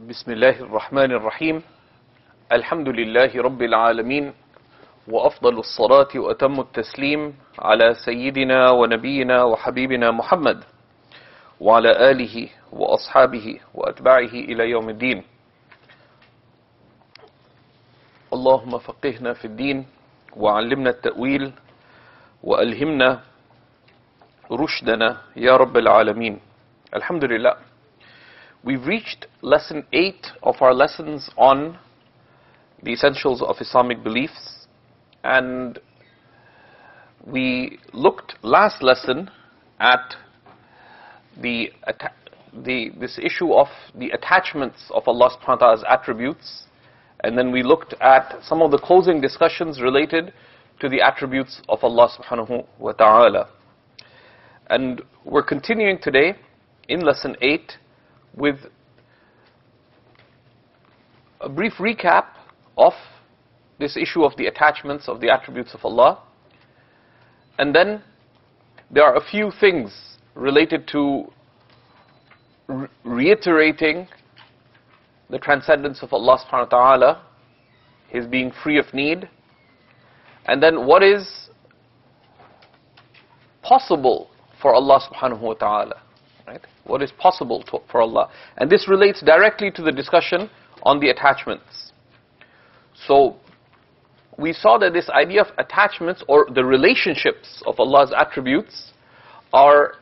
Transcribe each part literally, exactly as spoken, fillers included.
بسم الله الرحمن الرحيم الحمد لله رب العالمين وأفضل الصلاة وأتم التسليم على سيدنا ونبينا وحبيبنا محمد وعلى آله وأصحابه وأتباعه إلى يوم الدين. اللهم فقهنا في الدين وعلمنا التأويل وألهمنا رشدنا يا رب العالمين. الحمد لله. We've reached lesson eight of our lessons on the essentials of Islamic beliefs, and we looked last lesson at the, the this issue of the attachments of Allah subhanahu wa ta'ala's attributes, and then we looked at some of the closing discussions related to the attributes of Allah subhanahu wa ta'ala. And we're continuing today in lesson eight with a brief recap of this issue of the attachments of the attributes of Allah. And then there are a few things related to re- reiterating the transcendence of Allah subhanahu wa ta'ala, His being free of need, and then what is possible for Allah subhanahu wa ta'ala. Right? What is possible to, for Allah. And this relates directly to the discussion on the attachments. So, we saw that this idea of attachments, or the relationships of Allah's attributes, are,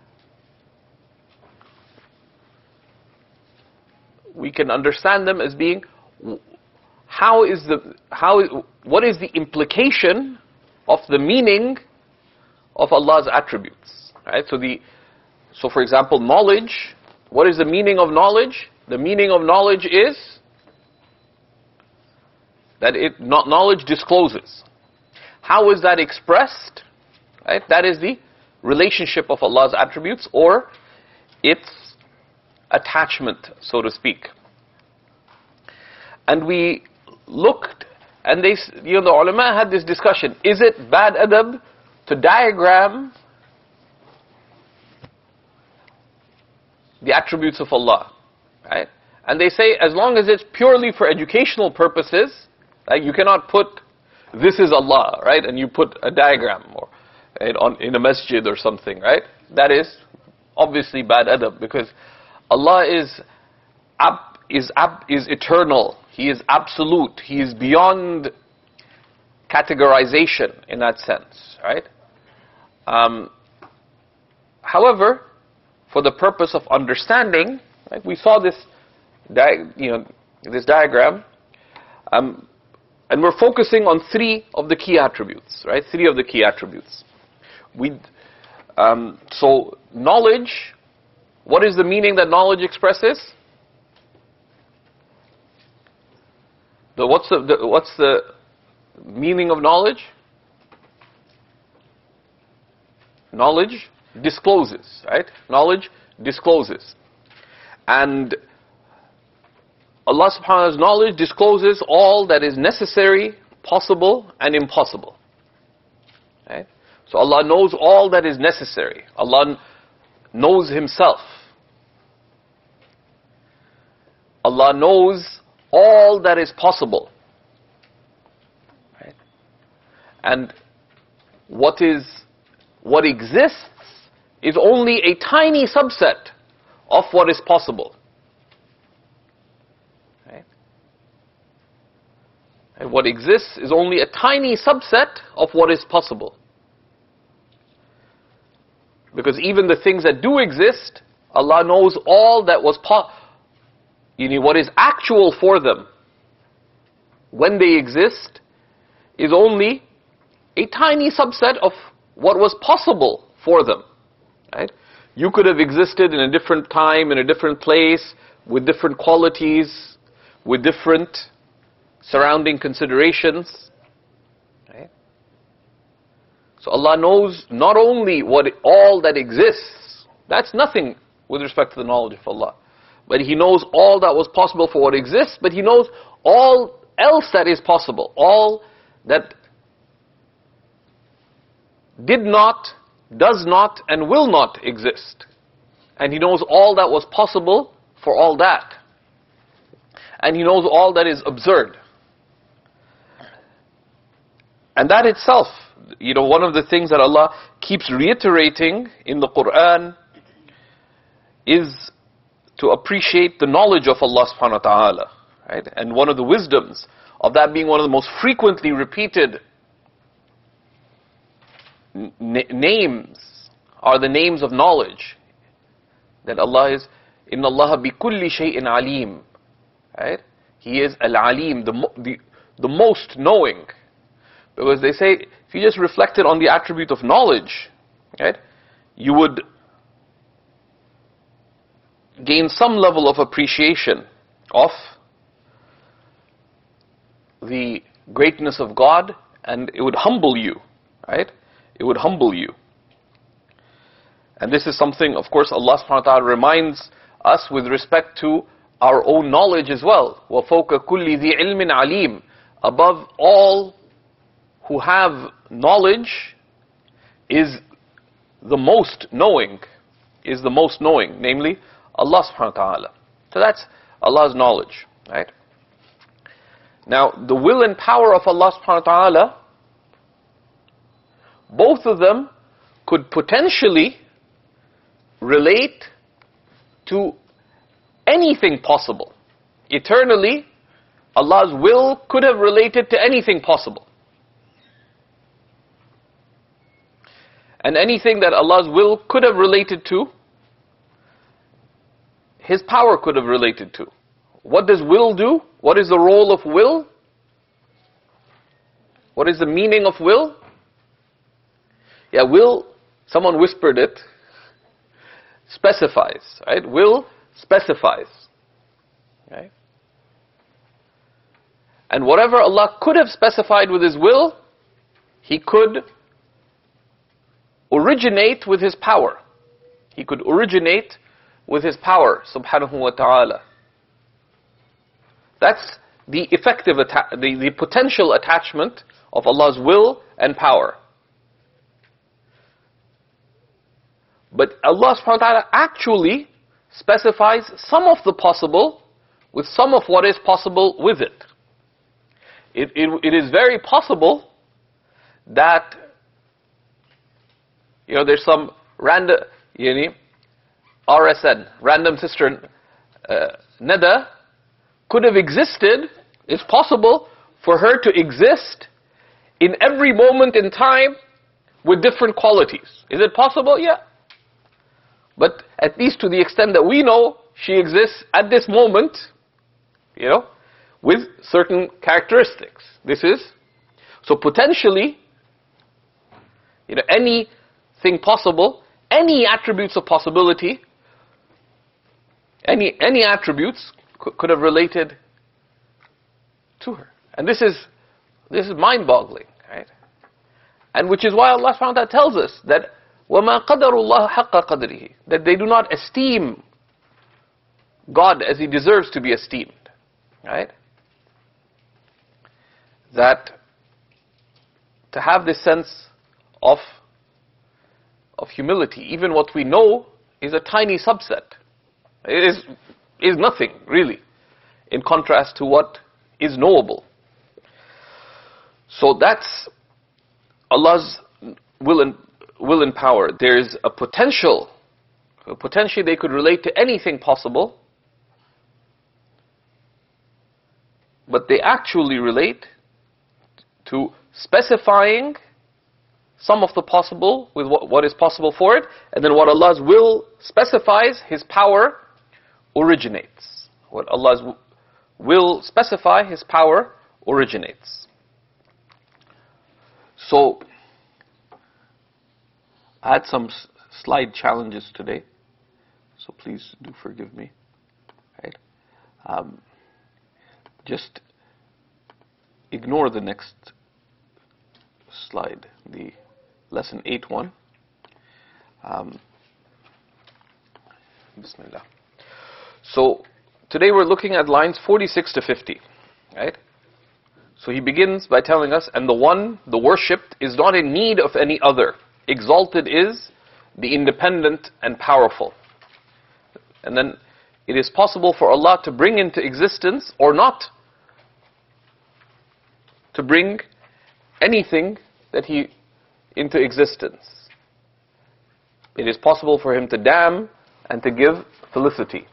we can understand them as being, how is the, how, what is the implication of the meaning of Allah's attributes? Right? So the So for example, knowledge, what is the meaning of knowledge? The meaning of knowledge is that it not knowledge discloses. How is that expressed? Right? That is the relationship of Allah's attributes, or its attachment, so to speak. And we looked, and they, you know, the ulama had this discussion. Is it bad adab to diagram the attributes of Allah, right? And they say, as long as it's purely for educational purposes, like you cannot put, this is Allah, right? And you put a diagram or right, on in a masjid or something, right? That is obviously bad adab, because Allah is ab, is ab, is eternal. He is absolute. He is beyond categorization in that sense, right? Um, however, for the purpose of understanding, right, we saw this, di- you know, this diagram, um, and we're focusing on three of the key attributes, right? Three of the key attributes. We, um, so knowledge. What is the meaning that knowledge expresses? The what's the, the what's the meaning of knowledge? Knowledge discloses, right? Knowledge discloses. And Allah subhanahu wa ta'ala's knowledge discloses all that is necessary, possible, and impossible. Right? So Allah knows all that is necessary. Allah knows Himself. Allah knows all that is possible. Right? And what is what exists is only a tiny subset of what is possible. Right? And what exists is only a tiny subset of what is possible. Because even the things that do exist, Allah knows all that was po- you know, what is actual for them when they exist is only a tiny subset of what was possible for them. Right? You could have existed in a different time, in a different place, with different qualities, with different surrounding considerations. Right? So Allah knows not only what all that exists, that's nothing with respect to the knowledge of Allah, but He knows all that was possible for what exists, but He knows all else that is possible, all that did not, does not, and will not exist. And He knows all that was possible for all that. and He knows all that is absurd. And that itself, you know, one of the things that Allah keeps reiterating in the Quran is to appreciate the knowledge of Allah subhanahu wa ta'ala. Right? And one of the wisdoms of that being one of the most frequently repeated n- names are the names of knowledge. That Allah is, Inna Allah bi kulli shay'in alim. Right? He is al-alim, the, mo- the, the most knowing. Because they say, if you just reflected on the attribute of knowledge, right, you would gain some level of appreciation of the greatness of God, and it would humble you, right? It would humble you. And this is something, of course, Allah subhanahu wa ta'ala reminds us with respect to our own knowledge as well. وَفَوْقَ كُلِّ ذِي عِلْمٍ عَلِيمٍ. Above all who have knowledge is the most knowing, is the most knowing, namely Allah subhanahu wa ta'ala. So that's Allah's knowledge, right? Now, the will and power of Allah subhanahu wa ta'ala, both of them could potentially relate to anything possible. Eternally, Allah's will could have related to anything possible. And anything that Allah's will could have related to, His power could have related to. What does will do? What is the role of will? What is the meaning of will? Yeah, will, someone whispered it, specifies, right? Will specifies, right? And whatever Allah could have specified with His will, He could originate with His power. He could originate with His power, subhanahu wa ta'ala. That's the effective, atta- the, the potential attachment of Allah's will and power. But Allah subhanahu wa ta'ala actually specifies some of the possible with some of what is possible with it. It, it, it is very possible that, you know, there's some random, you know, R S N, random sister uh, Neda, could have existed. It's possible for her to exist in every moment in time with different qualities. Is it possible? Yeah. But at least to the extent that we know, she exists at this moment, you know, with certain characteristics. This is, so potentially, you know, anything possible, any attributes of possibility, any any attributes could, could have related to her. And this is this is mind-boggling, right? And which is why Allah subhanahu wa ta'ala tells us that وَمَا قَدَرُ اللَّهَ حَقَّ قَدْرِهِ, that they do not esteem God as He deserves to be esteemed, right? That to have this sense of of humility, even what we know is a tiny subset. It is is nothing really, in contrast to what is knowable. So that's Allah's will and will and power. There is a potential, potentially they could relate to anything possible, but they actually relate to specifying some of the possible with what, what is possible for it, and then what Allah's will specifies, His power originates. What Allah's will specify, His power originates. So, I had some s- slide challenges today, so please do forgive me. Right? Um, just ignore the next slide, the lesson eight one. Um, Bismillah. So today we're looking at lines forty-six to fifty, right? So he begins by telling us, and the one, the worshipped, is not in need of any other. Exalted is the independent and powerful. And then it is possible for Allah to bring into existence or not to bring anything that He into existence. It is possible for Him to damn and to give felicity.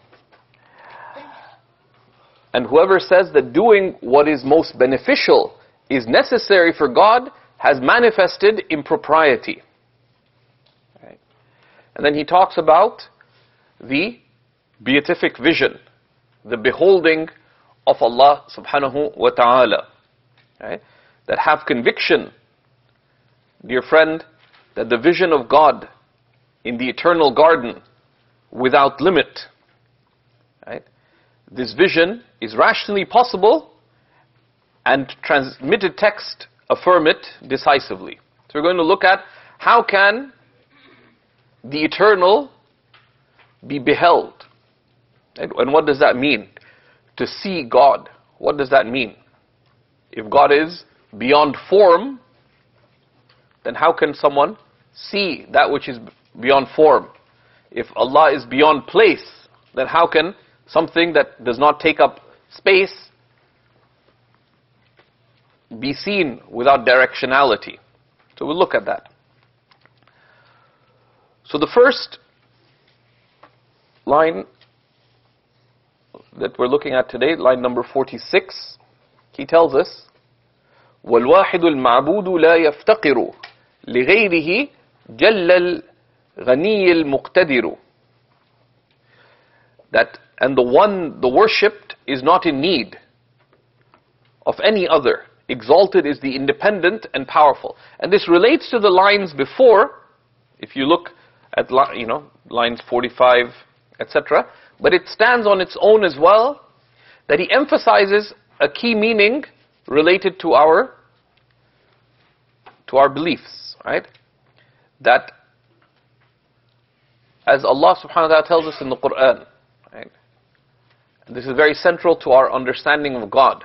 And whoever says that doing what is most beneficial is necessary for God has manifested impropriety. Right? And then he talks about the beatific vision, the beholding of Allah subhanahu wa ta'ala. Right? That have conviction, dear friend, that the vision of God in the eternal garden without limit, right? This vision is rationally possible, and transmitted text affirm it decisively. So we're going to look at how can the eternal be beheld. Right? And what does that mean? To see God. What does that mean? If God is beyond form, then how can someone see that which is beyond form? If Allah is beyond place, then how can something that does not take up space be seen without directionality? So we'll look at that. So the first line that we're looking at today, line number forty-six, he tells us, وَالْوَاحِدُ الْمَعْبُودُ لَا يَفْتَقِرُ لِغَيْرِهِ جَلَّ الْغَنِيِّ الْمُقْتَدِرُ. That, and the one, the worshipped, is not in need of any other. Exalted is the independent and powerful. And this relates to the lines before, if you look at, you know, lines forty-five, et cetera. But it stands on its own as well, that he emphasizes a key meaning related to our to our beliefs, right? That, as Allah subhanahu wa ta'ala tells us in the Quran, right? And this is very central to our understanding of God.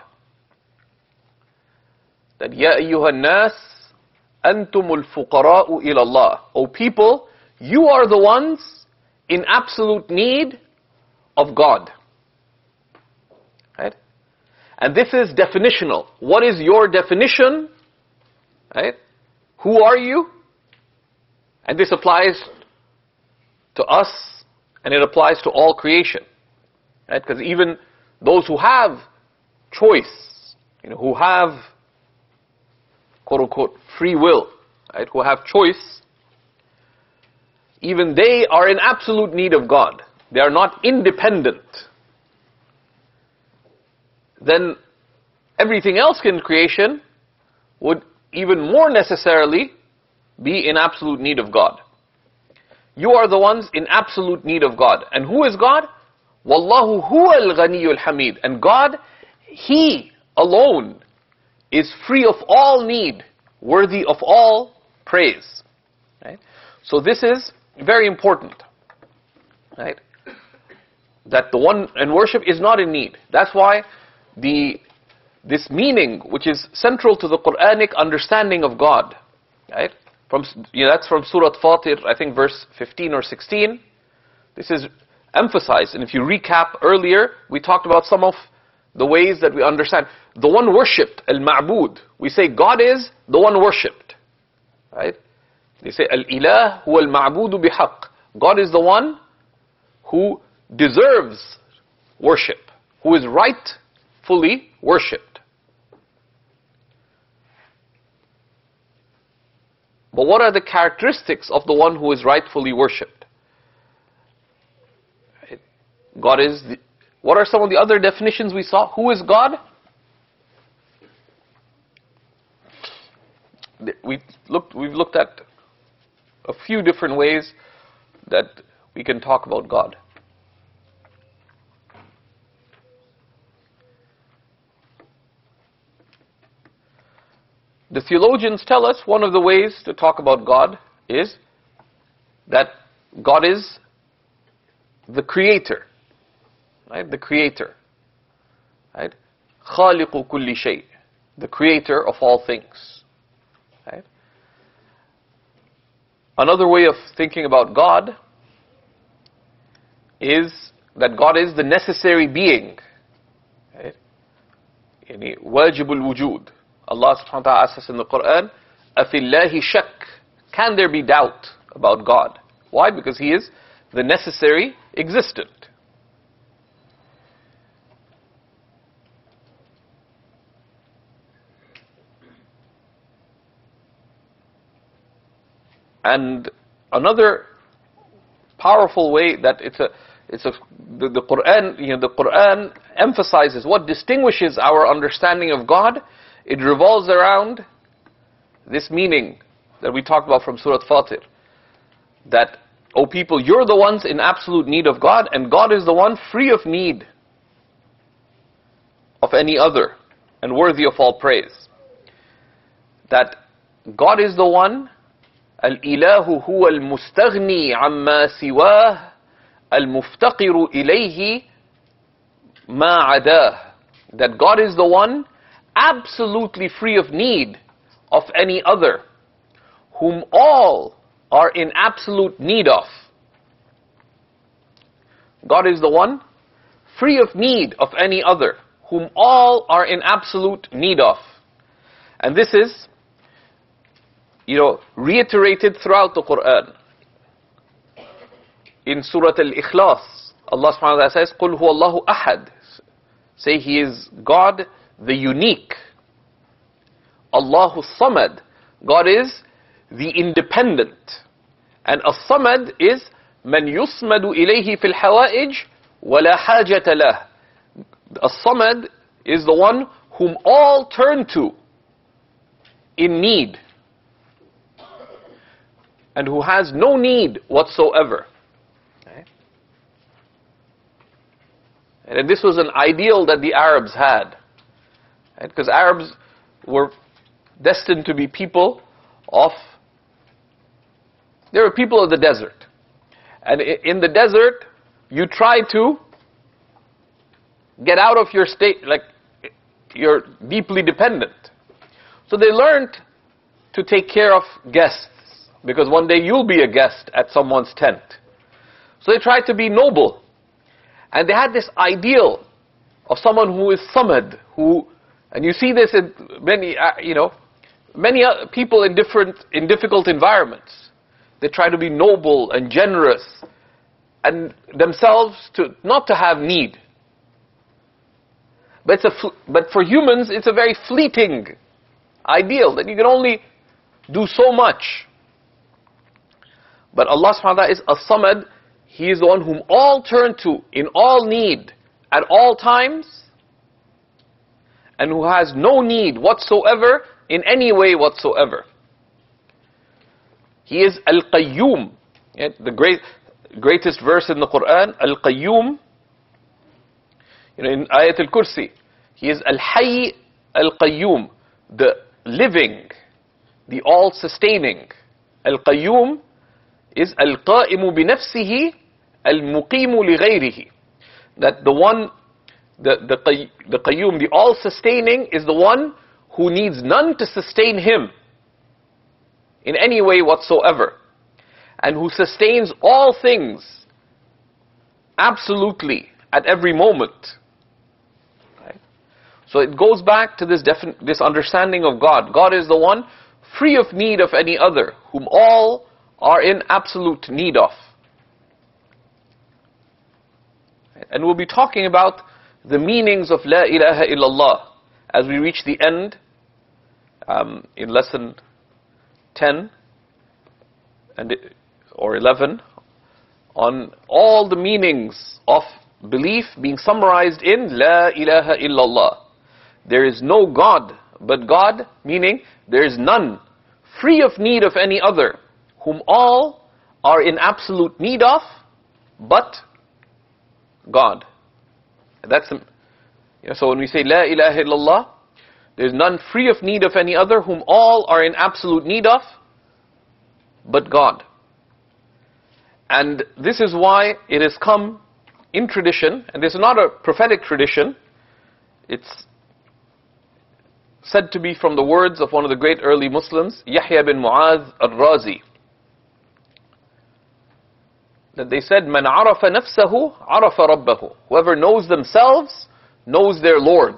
That Ya ayyuhan nas antumul fuqara'u ila Allah. O people, you are the ones in absolute need of God. Right? And this is definitional. What is your definition? Right? Who are you? And this applies to us, and it applies to all creation. Right? Because even those who have choice, you know, who have quote unquote free will, right, who have choice, even they are in absolute need of God. They are not independent. Then everything else in creation would even more necessarily be in absolute need of God. You are the ones in absolute need of God. And who is God? Wallahu huwa al-ghaniyul hamid. And God, He alone is free of all need, worthy of all praise. Right? So this is very important. Right? That the one in worship is not in need. That's why the this meaning, which is central to the Quranic understanding of God, right? From, you know, that's from Surah Fatir, I think verse fifteen or sixteen. This is emphasized, and if you recap earlier, we talked about some of the ways that we understand. The one worshipped, al-ma'bud. We say God is the one worshipped. Right? They say al-ilah huwa al-ma'budu bihaq. God is the one who deserves worship, who is rightfully worshipped. But what are the characteristics of the one who is rightfully worshipped? God is the, what are some of the other definitions we saw? Who is God? We looked, we've looked at a few different ways that we can talk about God. The theologians tell us one of the ways to talk about God is that God is the creator. Right? The creator. Right? Khaliqu kulli shay. The creator of all things. Right? Another way of thinking about God is that God is the necessary being. Right? Yani, wajibul wujud. Allah subhanahu wa ta'ala asks us in the Quran, أَفِي اللَّهِ شَكْ. Can there be doubt about God? Why? Because He is the necessary existent. And another powerful way that it's a, it's a, the, the Quran, you know, the Quran emphasizes what distinguishes our understanding of God. It revolves around this meaning that we talked about from Surah Fatir. That, O people, you're the ones in absolute need of God, and God is the one free of need of any other, and worthy of all praise. That God is the one, الإله هو المستغني عما سواه المفتقر إليه ما عداه. That God is the one absolutely free of need of any other, whom all are in absolute need of. God is the one free of need of any other, whom all are in absolute need of. And this is, you know, reiterated throughout the Quran. In Surah Al-Ikhlas, Allah subhanahu wa ta'ala says, قُلْ هُوَ اللَّهُ أَحَدٌ. Say He is God, the unique. Allahu Samad. God is the independent. And As-Samad is مَنْ يُسْمَدُ إِلَيْهِ فِي الْحَوَائِجِ وَلَا حَاجَةَ لَهُ. As-Samad is the one whom all turn to in need, and who has no need whatsoever. Okay. And this was an ideal that the Arabs had. Right? Because Arabs were destined to be people of, they were people of the desert. And in the desert, you try to get out of your state, like you're deeply dependent. So they learned to take care of guests, because one day you'll be a guest at someone's tent. So they tried to be noble. And they had this ideal of someone who is samad, who, and you see this in many, uh, you know, many uh, people in different, in difficult environments. They try to be noble and generous, and themselves to, not to have need. But it's a, but for humans, it's a very fleeting ideal, that you can only do so much. But Allah subhanahu wa ta'ala is As-Samad. He is the one whom all turn to in all need at all times, and who has no need whatsoever in any way whatsoever. He is Al-Qayyum. The great, greatest verse in the Quran, Al-Qayyum. You know, in Ayat Al-Kursi, He is Al-Hayy Al-Qayyum, the living, the all-sustaining. Al-Qayyum is Al-Qa'imu binafsihi Al-Muqimu lighayrihi. That the one, the, the, the Qayyum, the all-sustaining, is the one who needs none to sustain him in any way whatsoever, and who sustains all things absolutely at every moment. Right? So it goes back to this, defin- this understanding of God. God is the one free of need of any other, whom all are in absolute need of. And we'll be talking about the meanings of La ilaha illallah as we reach the end um, in lesson ten and or eleven, on all the meanings of belief being summarized in La ilaha illallah. There is no God but God, meaning there is none free of need of any other, whom all are in absolute need of but God. And that's, you know, so when we say La ilaha illallah, there is none free of need of any other, whom all are in absolute need of but God. And this is why it has come in tradition, and this is not a prophetic tradition, it's said to be from the words of one of the great early Muslims, Yahya bin Mu'adh al-Razi. that they said, "Man arafa nafsahu, arafa rabbahu." Whoever knows themselves, knows their Lord.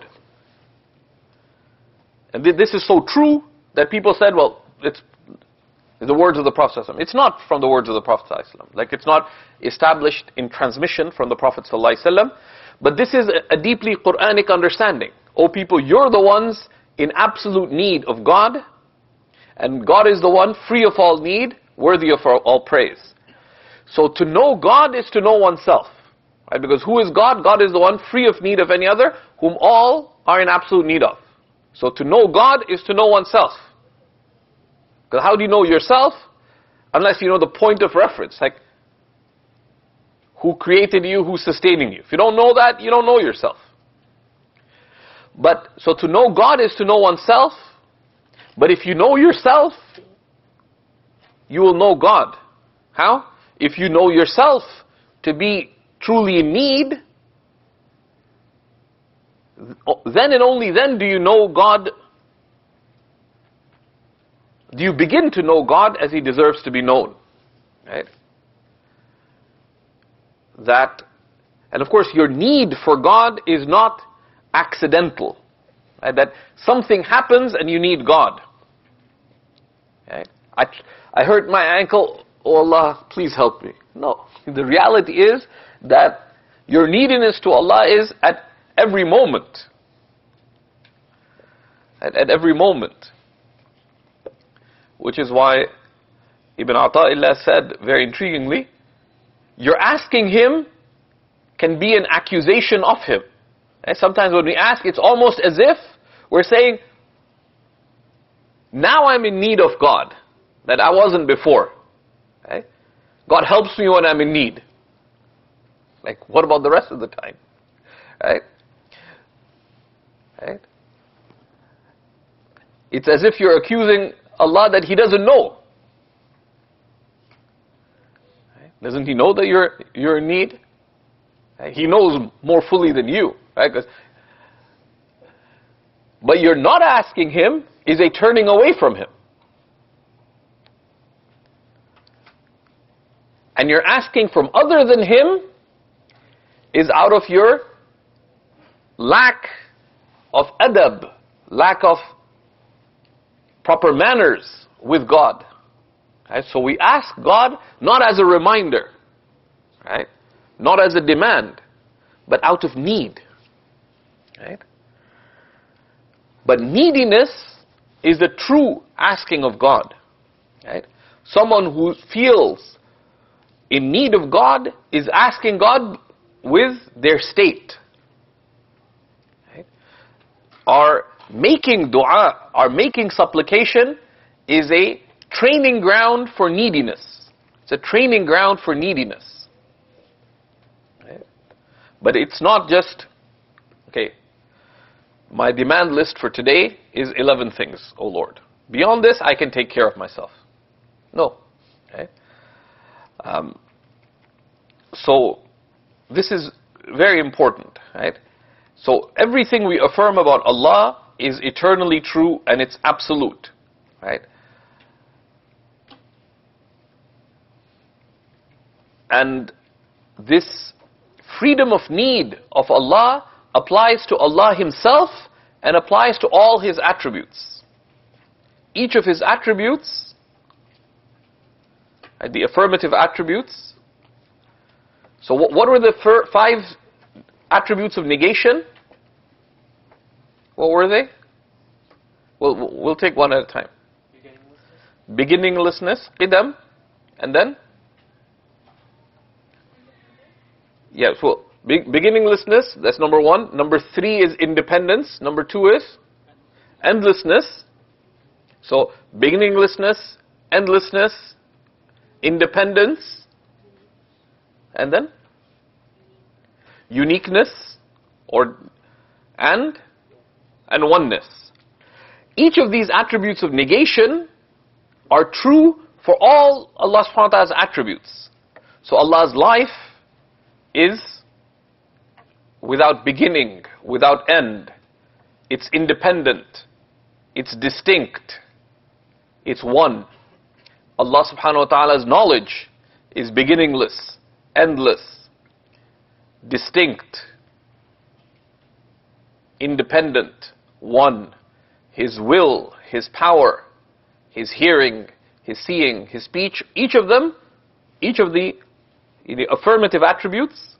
And this is so true that people said, well, it's the words of the Prophet ﷺ. It's not from the words of the Prophet ﷺ. Like, it's not established in transmission from the Prophet ﷺ. But this is a deeply Quranic understanding. O people, you're the ones in absolute need of God, and God is the one free of all need, worthy of all praise. So to know God is to know oneself. Right? Because who is God? God is the one free of need of any other, whom all are in absolute need of. So to know God is to know oneself. Because how do you know yourself? Unless you know the point of reference. Like, who created you, who's sustaining you. If you don't know that, you don't know yourself. But, so to know God is to know oneself. But if you know yourself, you will know God. How? If you know yourself to be truly in need, then and only then do you know God, do you begin to know God as He deserves to be known. Right? That, and of course your need for God is not accidental. Right? That something happens and you need God. Right? I, I hurt my ankle, oh Allah, please help me. No. The reality is that your neediness to Allah is at every moment. At, at every moment. Which is why Ibn Ata'illah said, very intriguingly, your asking Him can be an accusation of Him. And sometimes when we ask, it's almost as if we're saying, now I'm in need of God, that I wasn't before. Right? God helps me when I'm in need. Like, what about the rest of the time? Right? Right? It's as if you're accusing Allah that He doesn't know. Right? Doesn't He know that you're you're in need? Right? He knows more fully than you. Right? 'Cause, but you're not asking Him is a turning away from Him. And you're asking from other than Him is out of your lack of adab, lack of proper manners with God. Right? So we ask God not as a reminder, right? Not as a demand, but out of need. Right? But neediness is the true asking of God. Right? Someone who feels in need of God is asking God with their state. Right? Our making dua, our making supplication is a training ground for neediness. It's a training ground for neediness. Right? But it's not just, okay, my demand list for today is eleven things, O Lord. Beyond this, I can take care of myself. No. Okay? Um, so, this is very important, right? So, everything we affirm about Allah is eternally true and it's absolute, right? And this freedom of need of Allah applies to Allah Himself and applies to all His attributes. Each of His attributes, right, the affirmative attributes. So what, what were the fir- five attributes of negation? What were they? We'll, we'll take one at a time. Beginninglessness, qidam, and then? Yeah, so be- beginninglessness, that's number one. Number three is independence. Number two is endlessness. So beginninglessness, endlessness, independence, and then uniqueness, or and and oneness. Each of these attributes of negation are true for all Allah subhanahu wa ta'ala's attributes. So Allah's life is without beginning, without end. It's independent. It's distinct. It's one. Allah subhanahu wa ta'ala's knowledge is beginningless endless, distinct, independent, one. His will, His power, His hearing, His seeing, His speech, each of them, each of the, the affirmative attributes,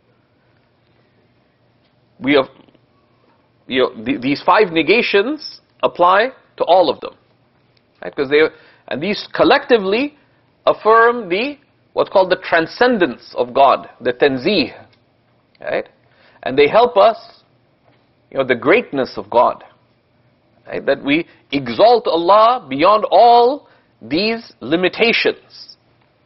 we have, you know, the, these five negations apply to all of them, right? Because they, and these collectively affirm the what's called the transcendence of God, the tanzih, right? And they help us, you know, the greatness of God, right? That we exalt Allah beyond all these limitations.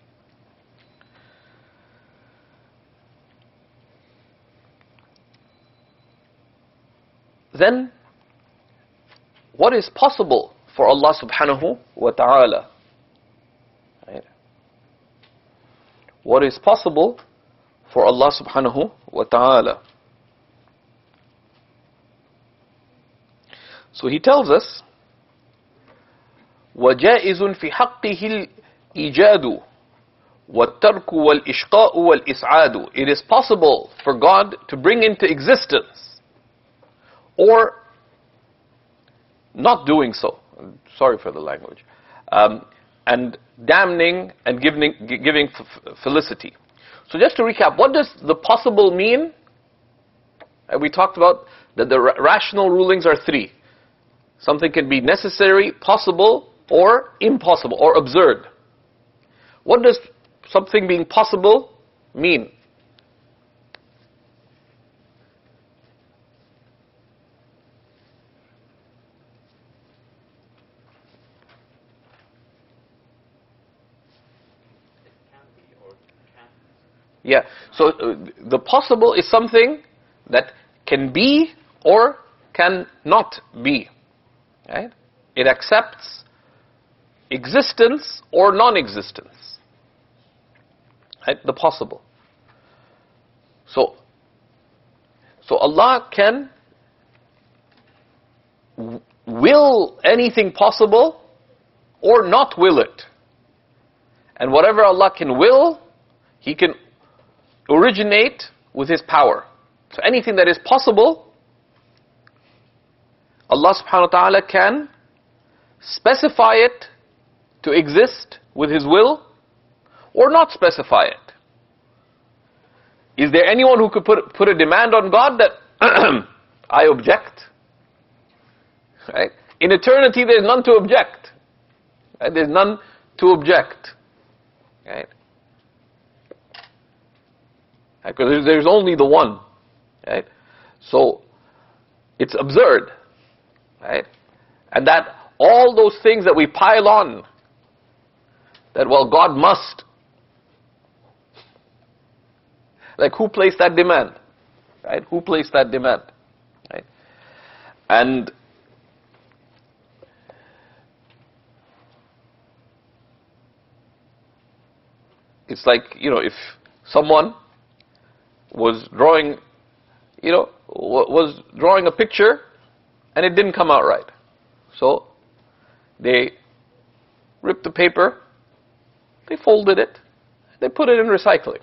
Then, what is possible for Allah subhanahu wa ta'ala? Right? What is possible for Allah subhanahu wa ta'ala? So he tells us, وَجَائِزٌ فِي حَقِّهِ الْإِيجَادُ وَالتَّرْكُ وَالْإِشْقَاءُ وَالْإِسْعَادُ. It is possible for God to bring into existence, or not doing so. Sorry for the language. Um, and damning and giving, giving f- felicity. So just to recap, what does the possible mean? Uh, we talked about that the ra- rational rulings are three. Something can be necessary, possible, or impossible, or absurd. What does something being possible mean? Yeah, so uh, the possible is something that can be or cannot be. Right? It accepts existence or non-existence. Right? The possible. So, so Allah can w- will anything possible or not will it. And whatever Allah can will, He can originate with His power. So anything that is possible, Allah subhanahu wa ta'ala can specify it to exist with His will or not specify it. Is there anyone who could put, put a demand on God that I object? Right? In eternity there's none to object. Right? There's none to object. Right? Because there's, there's only the one, right? So it's absurd, right? And that all those things that we pile on, that well, God must, like who placed that demand, right? Who placed that demand, right? And it's like, you know, if someone was drawing, you know, was drawing a picture and it didn't come out right. So they ripped the paper, they folded it, they put it in recycling.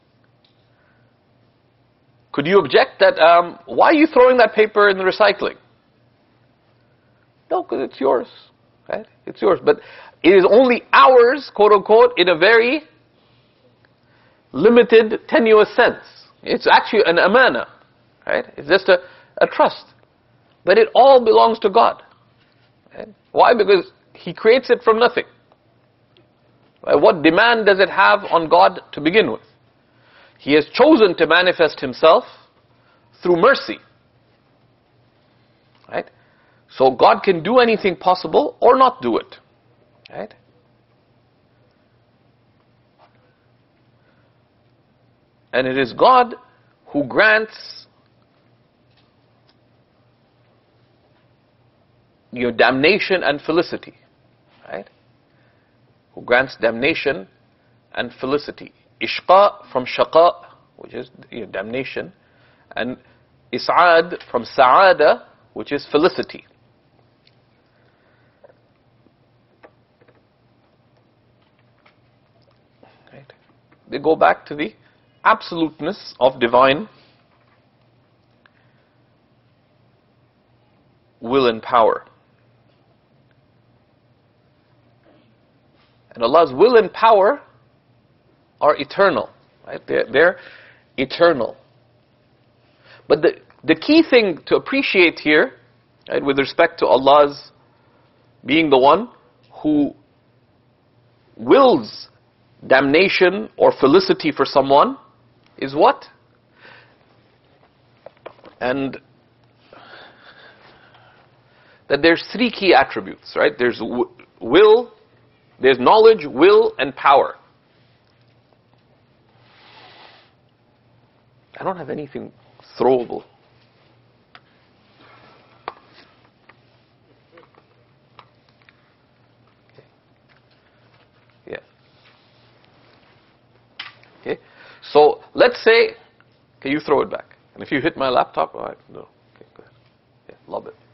Could you object that, um, why are you throwing that paper in the recycling? No, because it's yours, right? It's yours. But it is only ours, quote unquote, in a very limited, tenuous sense. It's actually an amana, right? It's just a, a trust. But it all belongs to God. Right? Why? Because He creates it from nothing. Right? What demand does it have on God to begin with? He has chosen to manifest Himself through mercy. Right? So God can do anything possible or not do it. Right? And it is God who grants your damnation and felicity. Right? Who grants damnation and felicity. Ishqa from shaqa, which is, you know, damnation, and is'ad from sa'ada, which is felicity. Right? They go back to the absoluteness of divine will and power. And Allah's will and power are eternal, right? They're, they're eternal. But the, the key thing to appreciate here, right, with respect to Allah's being the one who wills damnation or felicity for someone, is what? And that there's three key attributes, right? There's w- will, there's knowledge, will, and power. I don't have anything throwable. Okay. Yeah. Okay. So let's say, okay, you throw it back. And if you hit my laptop, all right, no. Okay, good. Yeah, love it.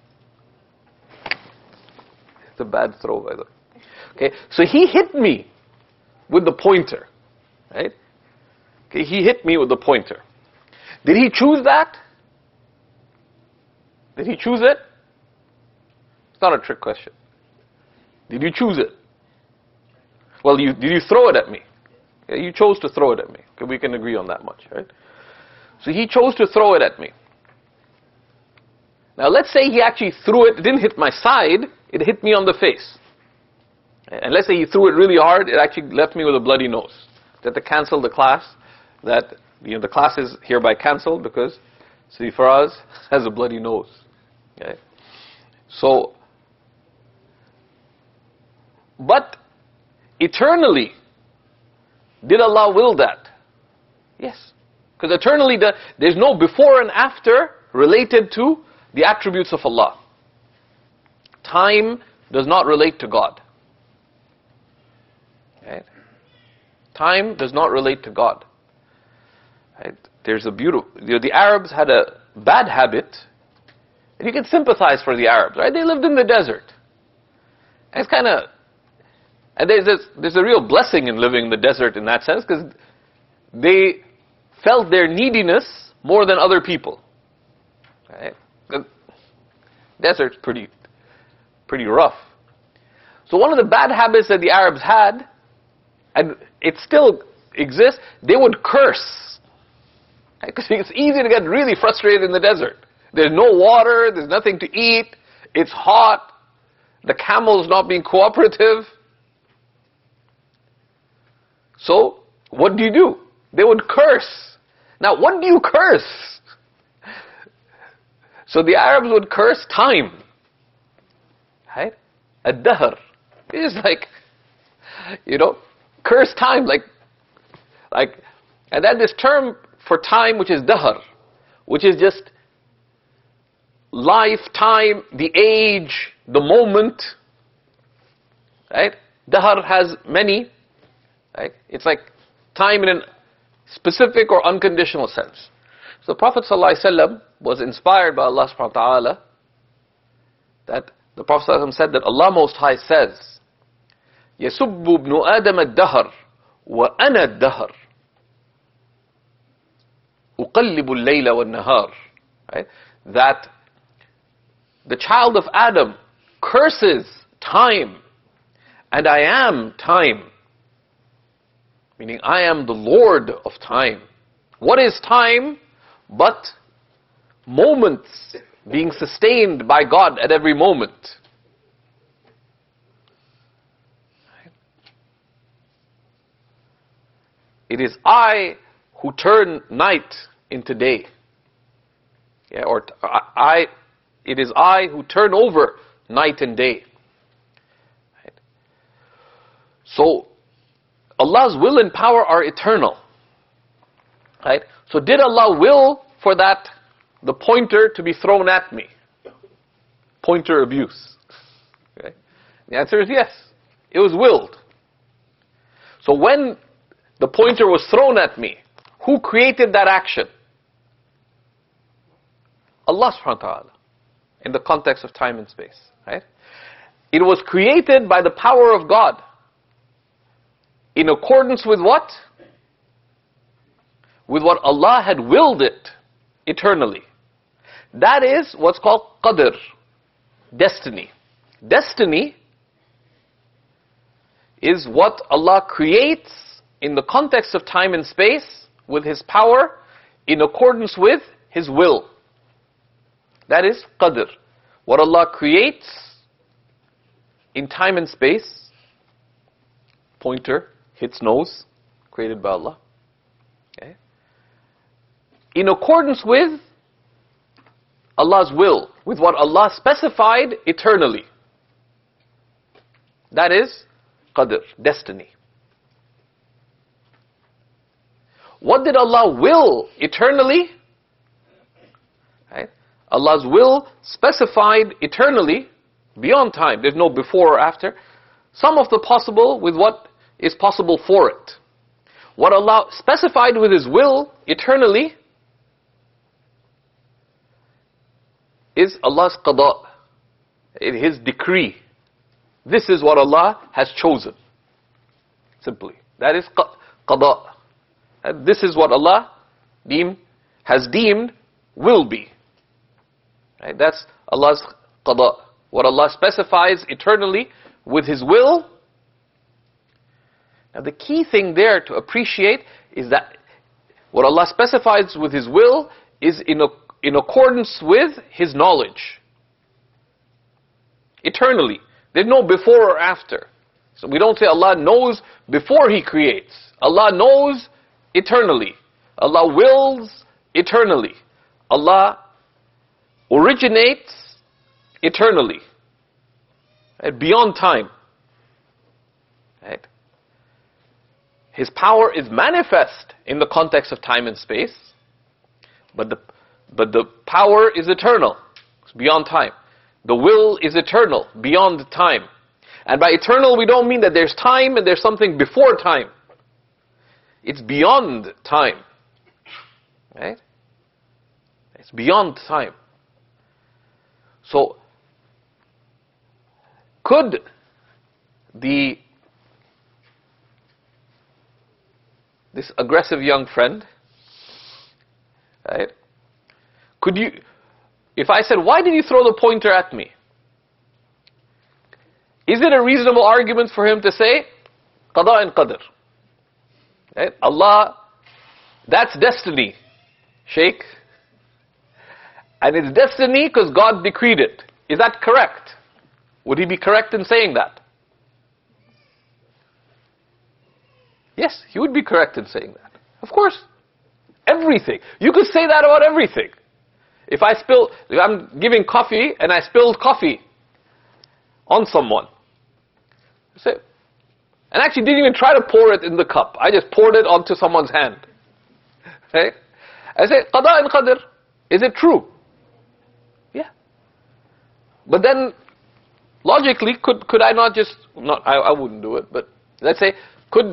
It's a bad throw, by the way. Okay, so he hit me with the pointer, right? Okay, he hit me with the pointer. Did he choose that? Did he choose it? It's not a trick question. Did you choose it? Well, you, did you throw it at me? Yeah, you chose to throw it at me. Okay, we can agree on that much, right? So he chose to throw it at me. Now let's say he actually threw it, it didn't hit my side, it hit me on the face. And let's say he threw it really hard, it actually left me with a bloody nose. They had to cancel the class, that, you know, the class is hereby cancelled because Sidi Faraz has a bloody nose. Okay? So, but eternally, did Allah will that? Yes. Because eternally, the, there's no before and after related to the attributes of Allah. Time does not relate to God. Right? Time does not relate to God. Right? There's a beautiful, you know, the Arabs had a bad habit, and you can sympathize for the Arabs, right? They lived in the desert. And it's kind of, and there's this, there's a real blessing in living in the desert in that sense, because they felt their neediness more than other people. Right? The desert's pretty, pretty rough. So one of the bad habits that the Arabs had, and it still exists, they would curse. Because it's easy to get really frustrated in the desert. There's no water, there's nothing to eat, it's hot, the camel's not being cooperative. So, what do you do? They would curse. Now, what do you curse? So the Arabs would curse time. Right? Ad-dahr. It's like, you know, curse time, like, like, and then this term for time, which is dahr, which is just life, time, the age, the moment, right? Dahr has many, right? It's like time in a specific or unconditional sense. So the Prophet ﷺ was inspired by Allah subhanahu wa ta'ala, that the Prophet ﷺ said that Allah Most High says, يَسُبُّ ابْنُ آدَمَ الدَّهَرَ وَأَنَا الدَّهَرَ أُقَلِّبُ اللَّيْلَ وَالنَّهَارَ. Right? That the child of Adam curses time, and I am time. Meaning, I am the Lord of time. What is time but moments being sustained by God at every moment? It is I who turn night into day. Yeah, or t- I, it is I who turn over night and day. Right? So, Allah's will and power are eternal. Right? So did Allah will for that, the pointer to be thrown at me? Pointer abuse. Okay? The answer is yes. It was willed. So when the pointer was thrown at me, who created that action? Allah subhanahu wa ta'ala. In the context of time and space. Right? It was created by the power of God. In accordance with what? with what Allah had willed it eternally. That is what's called qadr, destiny. Destiny is what Allah creates in the context of time and space with His power in accordance with His will. That is qadr. What Allah creates in time and space, pointer hits nose, created by Allah. Okay. In accordance with Allah's will, with what Allah specified eternally. That is qadr, destiny. What did Allah will eternally? Right? Allah's will specified eternally, beyond time. There's no before or after. Some of the possible with what is possible for it. What Allah specified with His will eternally is Allah's qada, His decree. This is what Allah has chosen. Simply. That is qada. And this is what Allah deem, has deemed will be. Right? That's Allah's qada. What Allah specifies eternally with His will. Now the key thing there to appreciate is that what Allah specifies with His will is in, a, in accordance with His knowledge. Eternally. There's no before or after. So we don't say Allah knows before He creates. Allah knows eternally. Allah wills eternally. Allah originates eternally. Right? Beyond time. Right? His power is manifest in the context of time and space, but the, but the power is eternal. It's beyond time. The will is eternal, beyond time. And by eternal, we don't mean that there's time and there's something before time. It's beyond time. Right? It's beyond time. So, could the this aggressive young friend, right? Could you, if I said, why did you throw the pointer at me? Is it a reasonable argument for him to say, qada and qadr? Right? Allah, that's destiny, Sheikh. And it's destiny because God decreed it. Is that correct? Would he be correct in saying that? Yes, he would be correct in saying that. Of course. Everything. You could say that about everything. If I spill, if I'm giving coffee and I spilled coffee on someone. Say, and actually didn't even try to pour it in the cup. I just poured it onto someone's hand. Right? I say, qada and qadr. Is it true? Yeah. But then, logically, could could I not just, not I, I wouldn't do it, but let's say, could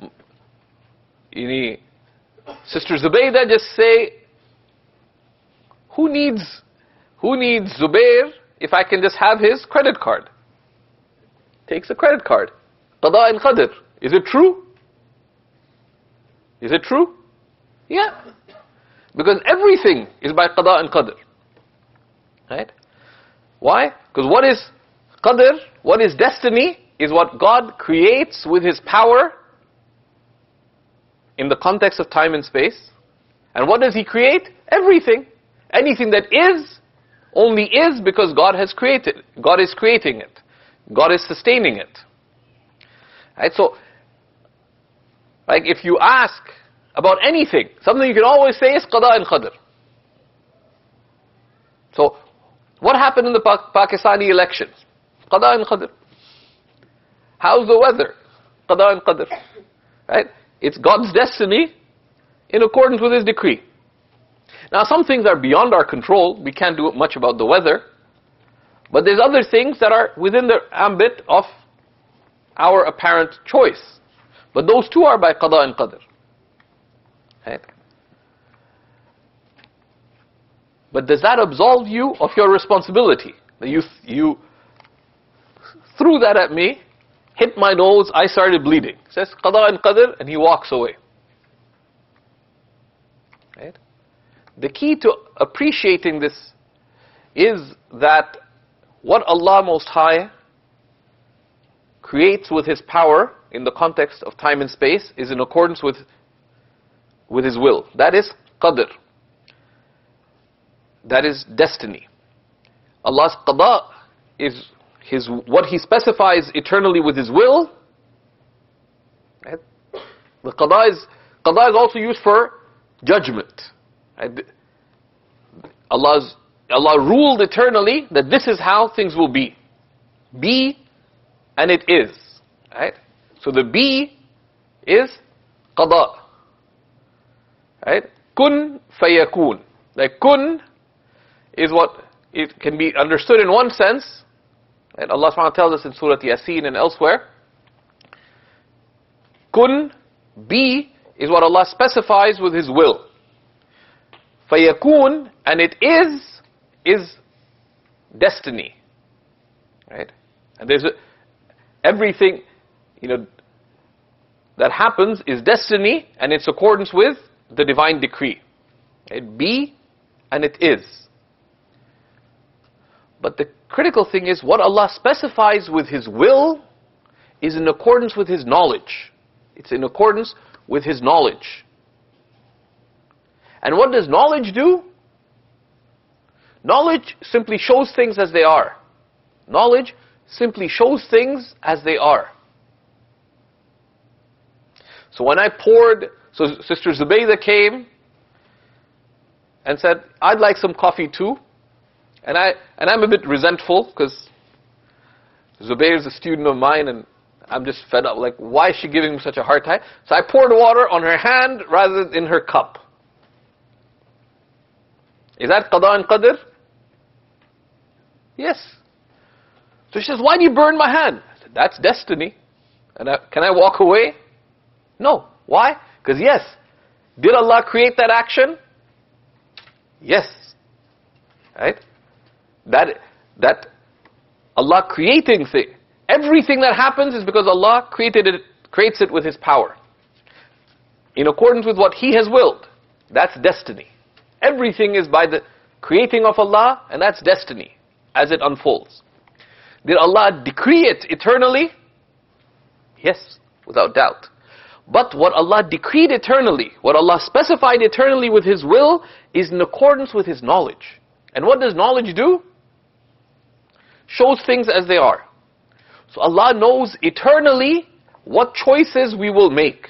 any Sister Zubaydah just say, who needs who needs Zubair if I can just have his credit card? Takes a credit card. Qada and qadr. Is it true? Is it true? Yeah. Because everything is by qada and qadr. Right? Why? Because what is qadr, what is destiny, is what God creates with His power in the context of time and space. And what does He create? Everything. Anything that is, only is because God has created. God is creating it. God is sustaining it. Right? So, like if you ask about anything, something you can always say is qada and qadr. So, what happened in the pa- Pakistani elections? Qada and qadr. How's the weather? Qada and qadr. Right? It's God's destiny in accordance with His decree. Now, some things are beyond our control. We can't do much about the weather. But there's other things that are within the ambit of our apparent choice. But those two are by qada and qadr. Right? But does that absolve you of your responsibility? You, you threw that at me, hit my nose, I started bleeding. Says qada and qadr, and he walks away. Right? The key to appreciating this is that what Allah Most High creates with His power in the context of time and space is in accordance with, with His will. That is qadr. That is destiny. Allah's qada is His, what He specifies eternally with His will. Right? The qada is, qada is also used for judgment. Right? Allah's, Allah ruled eternally that this is how things will be. Be, and it is. Right? So the be is qada. Right? Kun fayakun. Like kun is what it can be understood in one sense. And Allah subhanahu wa ta'ala tells us in Surah Yasin and elsewhere. Kun, be, is what Allah specifies with His will. Fayakun, and it is, is destiny. Right? And there's a, everything, you know, that happens is destiny, and it's accordance with the divine decree. It be, and it is. But the critical thing is, what Allah specifies with His will is in accordance with His knowledge. It's in accordance with His knowledge. And what does knowledge do? Knowledge simply shows things as they are. Knowledge simply shows things as they are. So when I poured, so Sister Zubaydah came and said, I'd like some coffee too. And, I, and I'm a bit resentful because Zubayr is a student of mine and I'm just fed up. Like, why is she giving me such a hard time? So I poured water on her hand rather than in her cup. Is that qada and qadr? Yes. So she says, why do you burn my hand? I said, that's destiny. And I, can I walk away? No. Why? Because yes, did Allah create that action? Yes. Right? That, that Allah creating thing, everything that happens is because Allah created it, creates it with His power. In accordance with what He has willed. That's destiny. Everything is by the creating of Allah, and that's destiny as it unfolds. Did Allah decree it eternally? Yes, without doubt. But what Allah decreed eternally, what Allah specified eternally with His will, is in accordance with His knowledge. And what does knowledge do? Shows things as they are. So Allah knows eternally what choices we will make.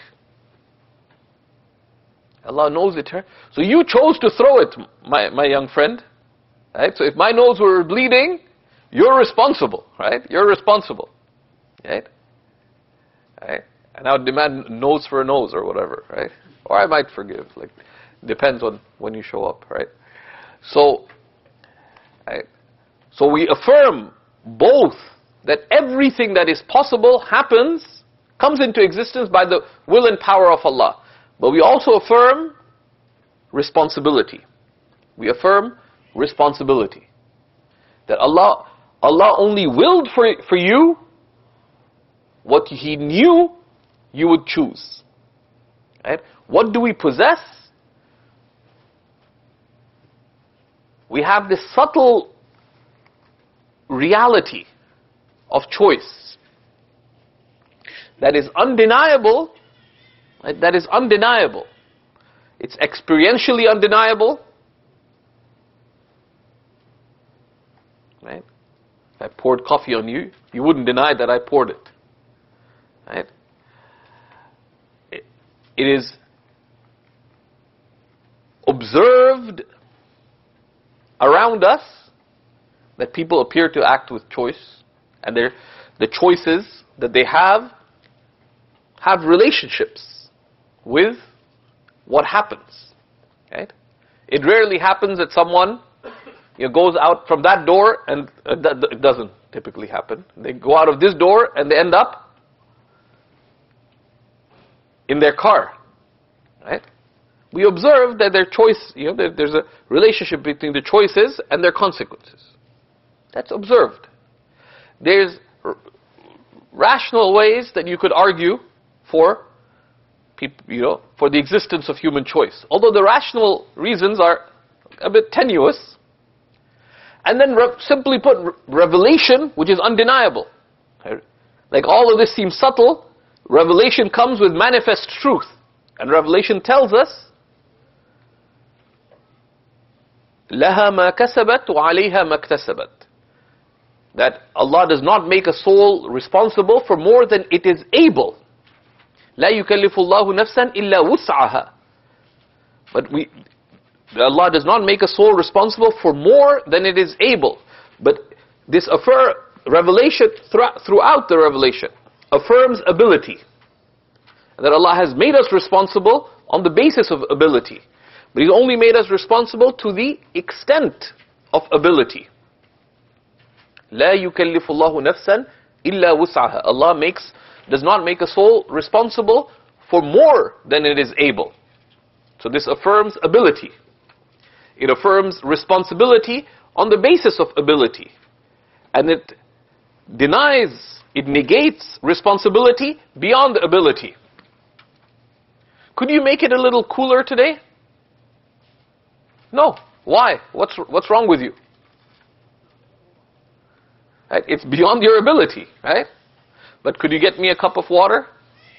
Allah knows eternally. So you chose to throw it, my, my young friend. Right? So if my nose were bleeding, you're responsible. Right? You're responsible. Right? Right? And I would demand nose for a nose or whatever. Right? Or I might forgive. Like, depends on when you show up. Right? So, right? So we affirm both that everything that is possible happens, comes into existence by the will and power of Allah. But we also affirm responsibility. We affirm responsibility. That Allah, Allah only willed for, for you what He knew you would choose. Right? What do we possess? We have this subtle reality of choice that is undeniable. Right? That is undeniable. It's experientially undeniable. Right? If I poured coffee on you, you wouldn't deny that I poured it. Right? It, it is observed around us that people appear to act with choice, and the choices that they have have relationships with what happens. Right? It rarely happens that someone, you know, goes out from that door, and uh, that, it doesn't typically happen. They go out of this door and they end up in their car. Right? We observe that their choice, you know, there, there's a relationship between the choices and their consequences. That's observed. There's r- rational ways that you could argue for people, you know, for the existence of human choice. Although the rational reasons are a bit tenuous. And then re- simply put, re- revelation, which is undeniable. Like all of this seems subtle, revelation comes with manifest truth. And revelation tells us, لَهَا مَا كَسَبَتْ وَعَلَيْهَا مَا اكْتَسَبَتْ, that Allah does not make a soul responsible for more than it is able. لَا يُكَلِّفُ اللَّهُ نَفْسًا إِلَّا وُسْعَهَا. But we, Allah does not make a soul responsible for more than it is able. But this affirm, revelation, throughout the revelation, affirms ability. That Allah has made us responsible on the basis of ability. But He's only made us responsible to the extent of ability. لا يكلف الله نفسا إلا وسعها. Allah makes, does not make a soul responsible for more than it is able. So this affirms ability. It affirms responsibility on the basis of ability. And it denies, it negates responsibility beyond ability. Could you make it a little cooler today? No. Why? What's what's wrong with you? Right? It's beyond your ability, right? But could you get me a cup of water?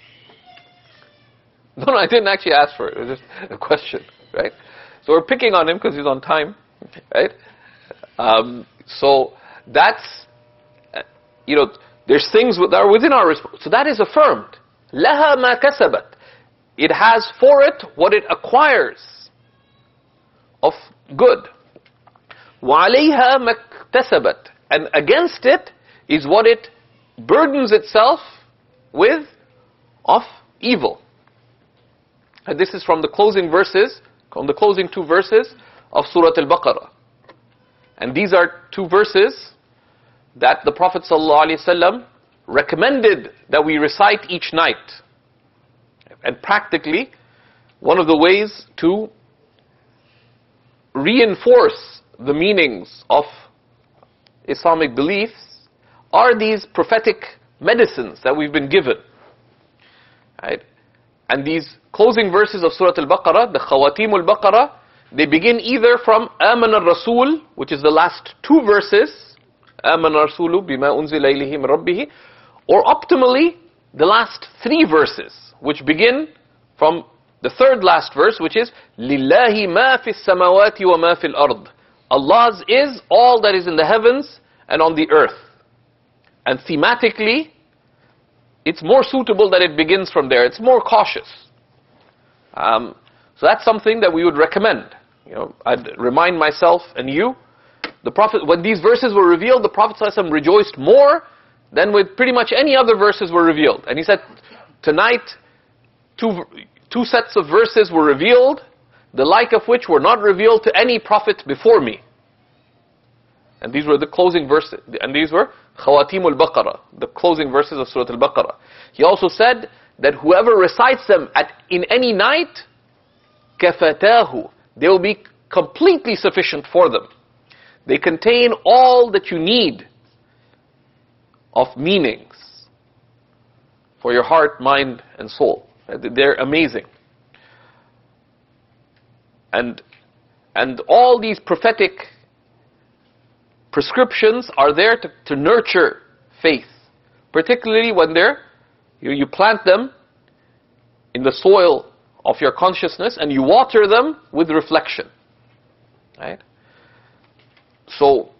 No, no, I didn't actually ask for it. It was just a question, right? So we're picking on him because he's on time, right? Um, so that's, uh, you know, there's things that are within our responsibility. So that is affirmed. لَهَا مَا كَسَبَتْ. It has for it what it acquires of good. وَعَلَيْهَا مَا اكْتَسَبَتْ. And against it is what it burdens itself with of evil. And this is from the closing verses, from the closing two verses of Surah Al-Baqarah. And these are two verses that the Prophet ﷺ recommended that we recite each night. And practically, one of the ways to reinforce the meanings of Islamic beliefs are these prophetic medicines that we've been given. Right? And these closing verses of Surah Al-Baqarah, the Khawatim Al-Baqarah, they begin either from Aman al-Rasul, which is the last two verses, Aman al-Rasulu bima unzila ilayhi min rabbih, or optimally, the last three verses, which begin from the third last verse, which is Lillahi ma fi samawati wa ma fil ard. Allah's is all that is in the heavens and on the earth. And thematically, it's more suitable that it begins from there. It's more cautious. Um, so that's something that we would recommend. You know, I'd remind myself and you, the Prophet, when these verses were revealed, the Prophet ﷺ rejoiced more than with pretty much any other verses were revealed. And he said, tonight, two, two sets of verses were revealed, the like of which were not revealed to any prophet before me. And these were the closing verses, and these were Khawatim al-Baqarah, the closing verses of Surah Al-Baqarah. He also said that whoever recites them at, in any night, كَفَتَاهُ, they will be completely sufficient for them. They contain all that you need of meanings for your heart, mind, and soul. They're amazing. And, and all these prophetic prescriptions are there to, to nurture faith, particularly when they're, you, you plant them in the soil of your consciousness and you water them with reflection. Right? So,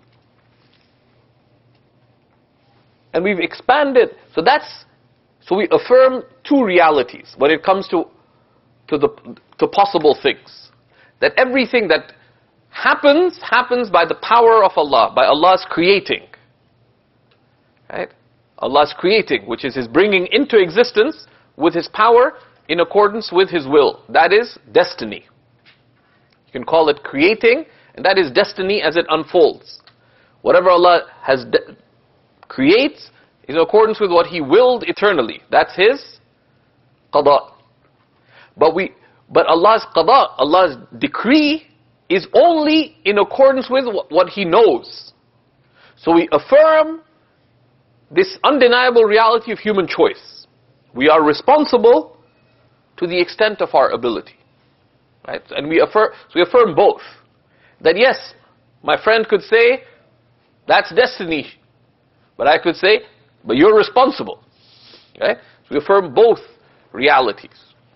and we've expanded, so that's, so we affirm two realities when it comes to, to the, to possible things. That everything that happens, happens by the power of Allah, by Allah's creating. Right? Allah's creating, which is His bringing into existence with His power in accordance with His will. That is destiny. You can call it creating, and that is destiny as it unfolds. Whatever Allah has de- creates is in accordance with what He willed eternally. That's His qada. But we, but Allah's qada, Allah's decree, is only in accordance with what He knows. So we affirm this undeniable reality of human choice. We are responsible to the extent of our ability. Right? And we affirm, so we affirm both. That yes, my friend could say, that's destiny. But I could say, but you're responsible. Right? So we affirm both realities.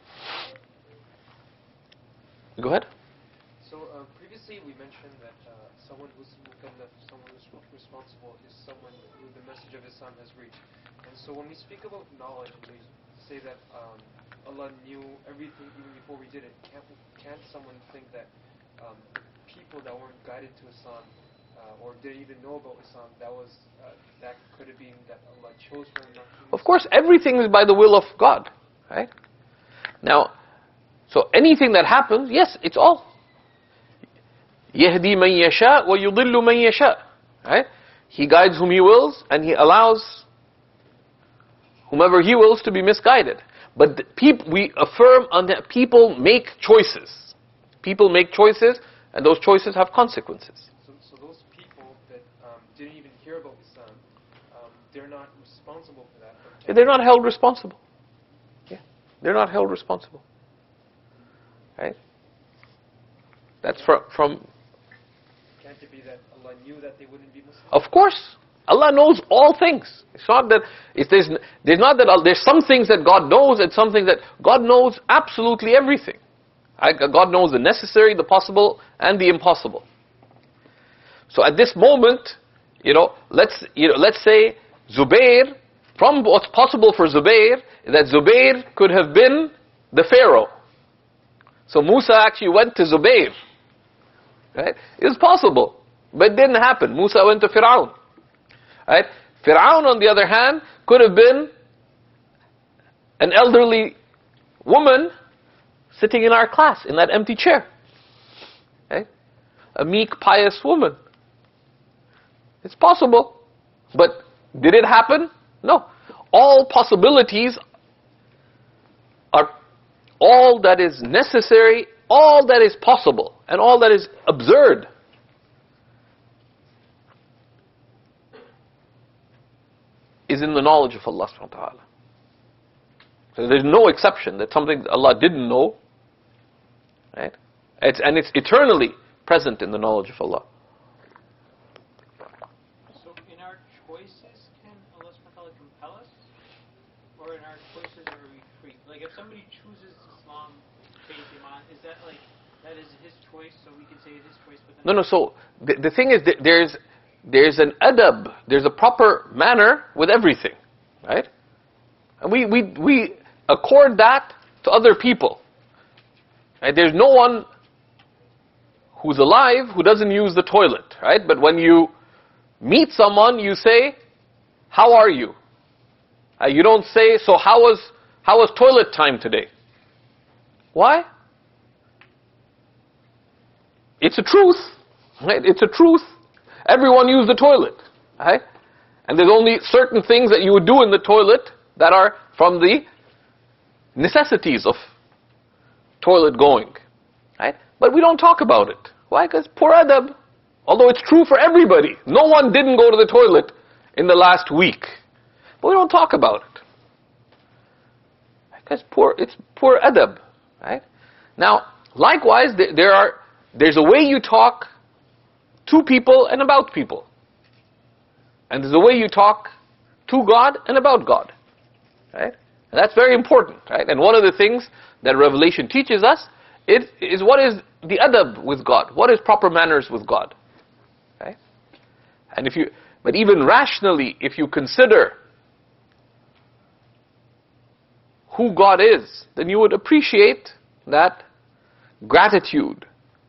Go ahead. So uh, previously we mentioned that uh, someone who's mukallaf, someone who's responsible, is someone who the message of Islam has reached. And so when we speak about knowledge, we say that um, Allah knew everything even before we did it. Can't, can't someone think that um, people that weren't guided to Islam uh, or didn't even know about Islam, that was uh, that could have been that Allah chose for them not to? Of course, everything is by the will of God, right? Now, so anything that happens, yes, it's all. يَهْدِي مَنْ يَشَاءُ وَيُضِلُّ مَنْ يَشَاءُ. Right? He guides whom He wills, and He allows whomever He wills to be misguided. But the peop- we affirm on that people make choices. People make choices, and those choices have consequences. So, so those people that um, didn't even hear about Islam, um, they're not responsible for that. Yeah, they're not held responsible. Yeah, they're not held responsible. Right? That's from, from... Can't it be that Allah knew that they wouldn't be Muslims? Of course. Allah knows all things. It's not that... It's, there's, there's not that... There's some things that God knows and some things that... God knows absolutely everything. I, God knows the necessary, the possible, and the impossible. So at this moment, you know, let's, you know, let's say Zubair, from what's possible for Zubair, that Zubair could have been the Pharaoh. So Musa actually went to Zubair. Right? It was possible, but it didn't happen. Musa went to Fir'aun. Right? Fir'aun, on the other hand, could have been an elderly woman sitting in our class, in that empty chair. Right? A meek, pious woman. It's possible, but did it happen? No. All possibilities are all that is necessary, all that is possible, and all that is absurd. Is in the knowledge of Allah subhanahu wa ta'ala. So there's no exception that something that Allah didn't know, right? It's, and it's eternally present in the knowledge of Allah. So in our choices, can Allah subhanahu wa ta'ala compel us? Or in our choices are we free? Like if somebody chooses Islam, faith, Iman, is that like, that is his choice, so we can say it's his choice? But then No, no, so the, the thing is that there's, there's an adab, there's a proper manner with everything, right? And we, we, we accord that to other people. Right? There's no one who's alive who doesn't use the toilet, right? But when you meet someone, you say, how are you? Uh, you don't say, so how was, how was toilet time today? Why? It's a truth, right? It's a truth. Everyone used the toilet, right? And there's only certain things that you would do in the toilet that are from the necessities of toilet going, right? But we don't talk about it. Why? Because poor adab. Although it's true for everybody. No one didn't go to the toilet in the last week. But we don't talk about it. Because poor, it's poor adab, right? Now, likewise, there are, there's a way you talk to people and about people. And there's a way you talk to God and about God. Right? And that's very important, right? And one of the things that Revelation teaches us is, is what is the adab with God? What is proper manners with God? Right? And if you, but even rationally, if you consider who God is, then you would appreciate that gratitude,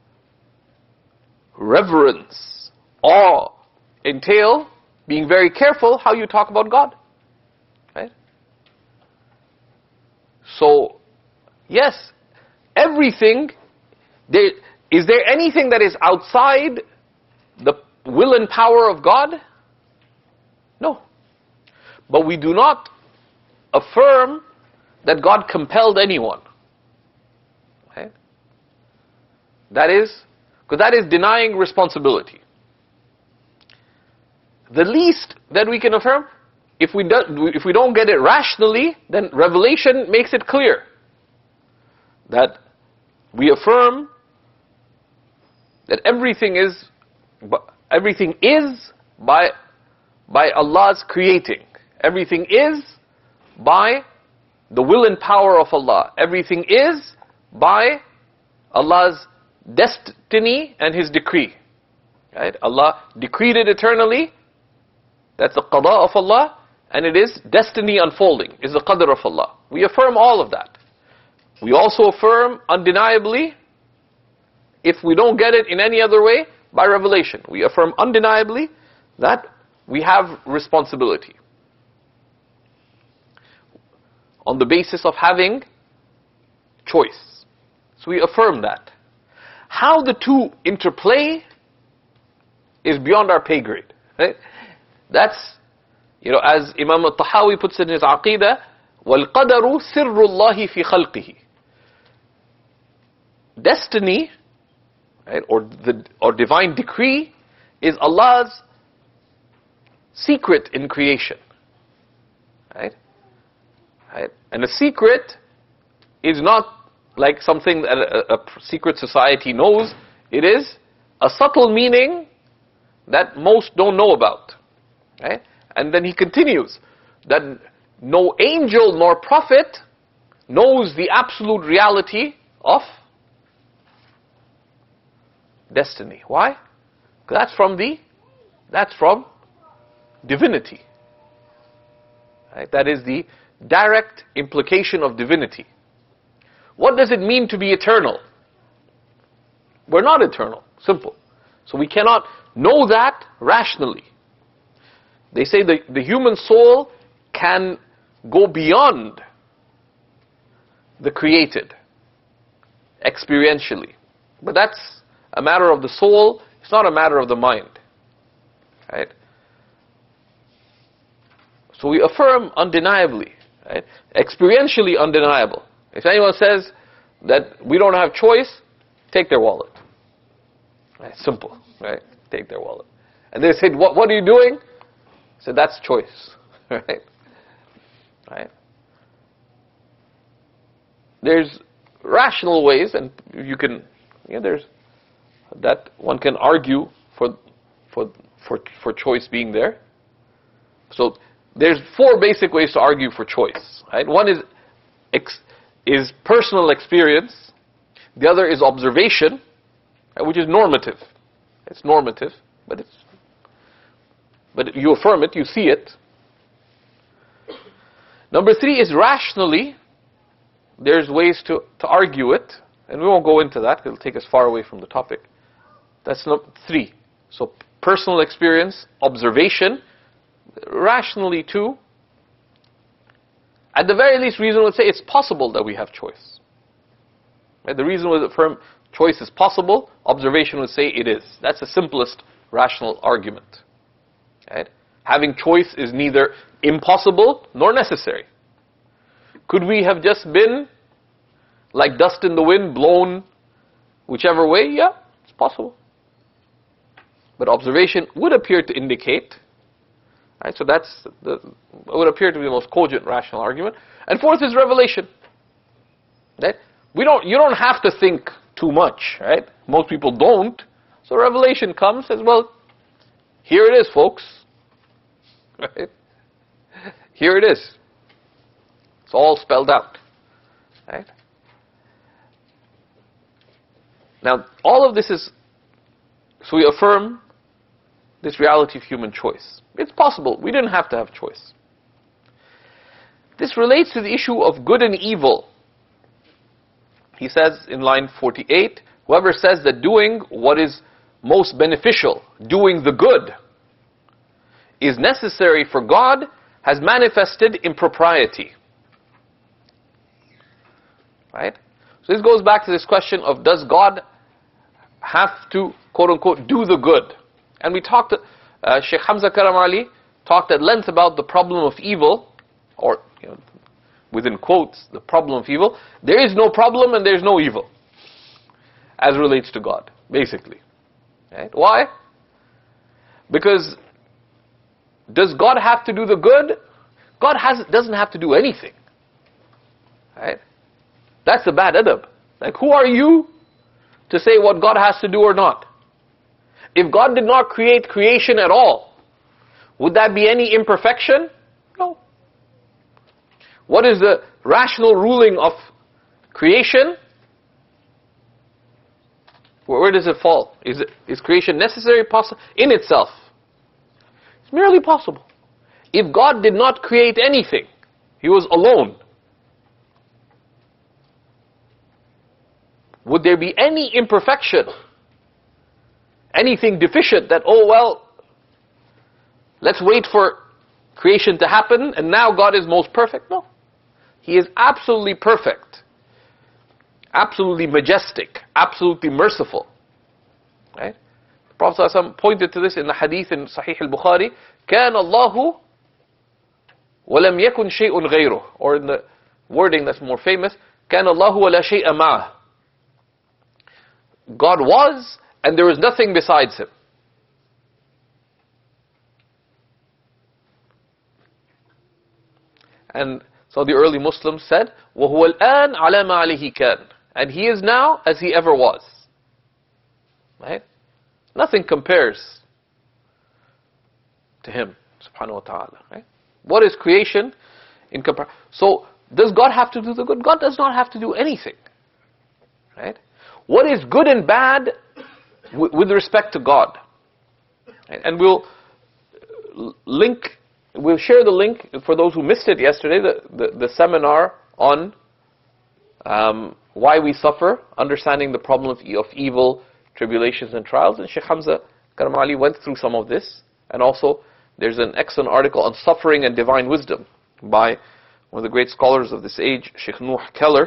reverence, awe entail being very careful how you talk about God. Right? So, yes, everything, there, is there anything that is outside the will and power of God? No. But we do not affirm that God compelled anyone. Right? That is, because that is denying responsibility. The least that we can affirm, if we, do, if we don't get it rationally, then Revelation makes it clear. that we affirm that everything is everything is by by Allah's creating. Everything is by the will and power of Allah. Everything is by Allah's destiny and His decree. Right? Allah decreed it eternally. That's the qada of Allah. And it is destiny unfolding. Is the qadr of Allah. We affirm all of that. We also affirm undeniably, if we don't get it in any other way, by revelation. We affirm undeniably that we have responsibility. On the basis of having choice. So we affirm that. How the two interplay is beyond our pay grade. Right? That's, you know, as Imam al-Tahawi puts it in his Aqidah, وَالْقَدَرُ سِرُّ اللَّهِ فِي خَلْقِهِ. Destiny, right, or the or divine decree, is Allah's secret in creation. Right? Right? And a secret is not like something that a, a secret society knows. It is a subtle meaning that most don't know about. Right? And then he continues that no angel nor prophet knows the absolute reality of destiny. Why? Because that's from the that's from divinity. Right? That is the direct implication of divinity. What does it mean to be eternal? We're not eternal. Simple. So we cannot know that rationally. They say the, the human soul can go beyond the created experientially. But that's a matter of the soul. It's not a matter of the mind. Right? So we affirm undeniably. Right? Experientially undeniable. If anyone says that we don't have choice, take their wallet. Right? Simple. Right? Take their wallet. And they said, what, what are you doing? I said, that's choice. Right? Right? There's rational ways, and you can, you know, there's that one can argue for for for for choice being there. So there's four basic ways to argue for choice. Right? One is ex, is personal experience. The other is observation, right, which is normative. It's normative, but it's but you affirm it, you see it. Number three is rationally. There's ways to, to argue it, and we won't go into that, it'll take us far away from the topic. That's number three. So personal experience, observation, rationally too. At the very least, reason would say it's possible that we have choice. Right? The reason would affirm choice is possible, observation would say it is. That's the simplest rational argument. Right? Having choice is neither impossible nor necessary. Could we have just been like dust in the wind, blown whichever way? Yeah, it's possible. But observation would appear to indicate, right? So that's the would appear to be the most cogent rational argument. And fourth is revelation. Right? We don't. You don't have to think too much, right? Most people don't. So revelation comes, says, well, here it is, folks. Right? Here it is. It's all spelled out. Right? Now, all of this is, so we affirm this reality of human choice. It's possible. We didn't have to have choice. This relates to the issue of good and evil. He says in line forty-eight, whoever says that doing what is most beneficial, doing the good, is necessary for God, has manifested impropriety. Right? So this goes back to this question of, does God have to, quote unquote, do the good? And we talked, uh, Sheikh Hamza Karam Ali talked at length about the problem of evil, or, you know, within quotes, the problem of evil. There is no problem and there is no evil, as relates to God, basically. Right? Why? Because does God have to do the good? God has, doesn't have to do anything. Right? That's the bad adab. Like, who are you to say what God has to do or not? If God did not create creation at all, would that be any imperfection? No. What is the rational ruling of creation? Where, where does it fall? Is, it, is creation necessary possible in itself? It's merely possible. If God did not create anything, He was alone, would there be any imperfection? Anything deficient that, oh well, let's wait for creation to happen and now God is most perfect? No. He is absolutely perfect. Absolutely majestic. Absolutely merciful. Right? The Prophet ﷺ pointed to this in the hadith in Sahih al-Bukhari. كَانَ اللَّهُ وَلَمْ يَكُنْ شَيْءٌ غَيْرُهُ. Or in the wording that's more famous, كَانَ اللَّهُ وَلَا شَيْءَ مَعَهُ. God was, and there was nothing besides Him. And so the early Muslims said, وَهُوَ الْآنَ عَلَى مَا عَلَيْهِ كَانَ. And He is now as He ever was. Right? Nothing compares to Him, subhanahu wa ta'ala. Right? What is creation in comparison? So, does God have to do the good? God does not have to do anything. Right? What is good and bad with respect to God? And we'll link, we'll share the link for those who missed it yesterday, the, the, the seminar on um, why we suffer, understanding the problem of, of evil, tribulations and trials. And Sheikh Hamza Karam Ali went through some of this. And also, there's an excellent article on suffering and divine wisdom by one of the great scholars of this age, Sheikh Nuh Keller.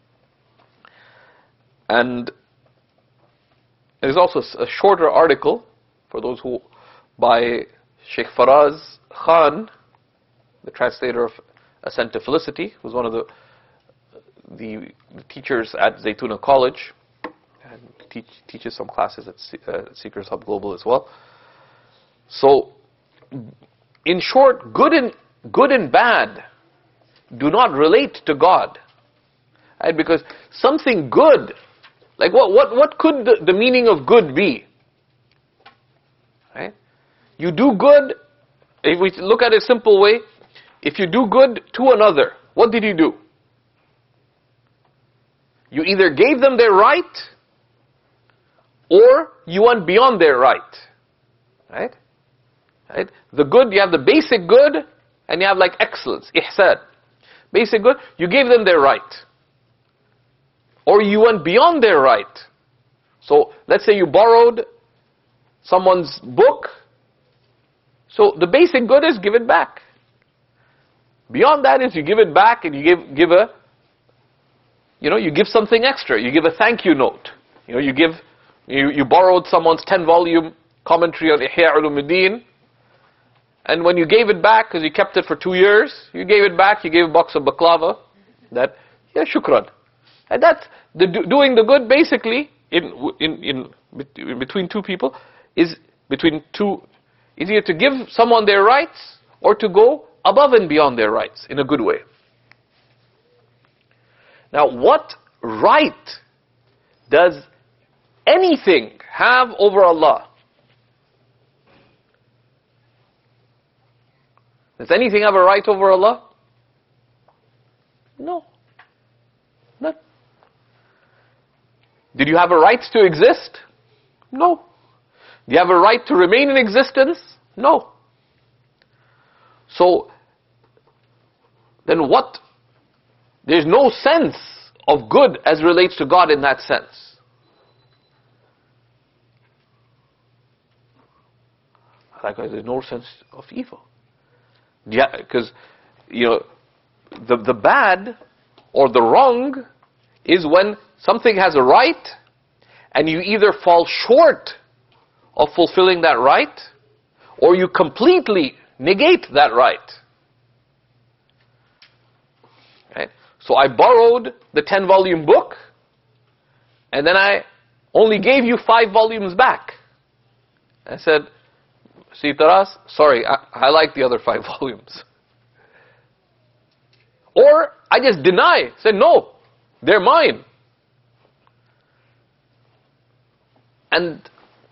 And there's also a shorter article for those who, by Sheikh Faraz Khan, the translator of Ascent to Felicity, who's one of the the, the teachers at Zaytuna College, and teach, teaches some classes at uh, Seekers Hub Global as well. So, in short, good and good and bad do not relate to God, right? Because something good. Like what, what, what could the, the meaning of good be? Right? You do good, if we look at it a simple way, if you do good to another, what did you do? You either gave them their right, or you went beyond their right. Right? Right? The good, you have the basic good, and you have like excellence, ihsan. Basic good, you gave them their right. Or you went beyond their right. So, let's say you borrowed someone's book. So, the basic good is give it back. Beyond that is you give it back and you give give a, you know, you give something extra. You give a thank you note. You know, you give, you, you borrowed someone's ten volume commentary on Ihya Ulumuddin. And when you gave it back, because you kept it for two years, you gave it back, you gave a box of baklava. That, yeah, shukran. And that's the do, doing the good basically in, in in in between two people is between two is either to give someone their rights or to go above and beyond their rights in a good way. Now, what right does anything have over Allah? Does anything have a right over Allah? No. None. Did you have a right to exist? No. Do you have a right to remain in existence? No. So, then what? There's no sense of good as relates to God in that sense. Likewise, there's no sense of evil. Yeah, because, you know, the, the bad or the wrong is when something has a right and you either fall short of fulfilling that right or you completely negate that right. Right? So I borrowed the ten volume book and then I only gave you five volumes back. I said, see Taras, sorry, I, I like the other five volumes. Or I just deny, said no, they're mine. And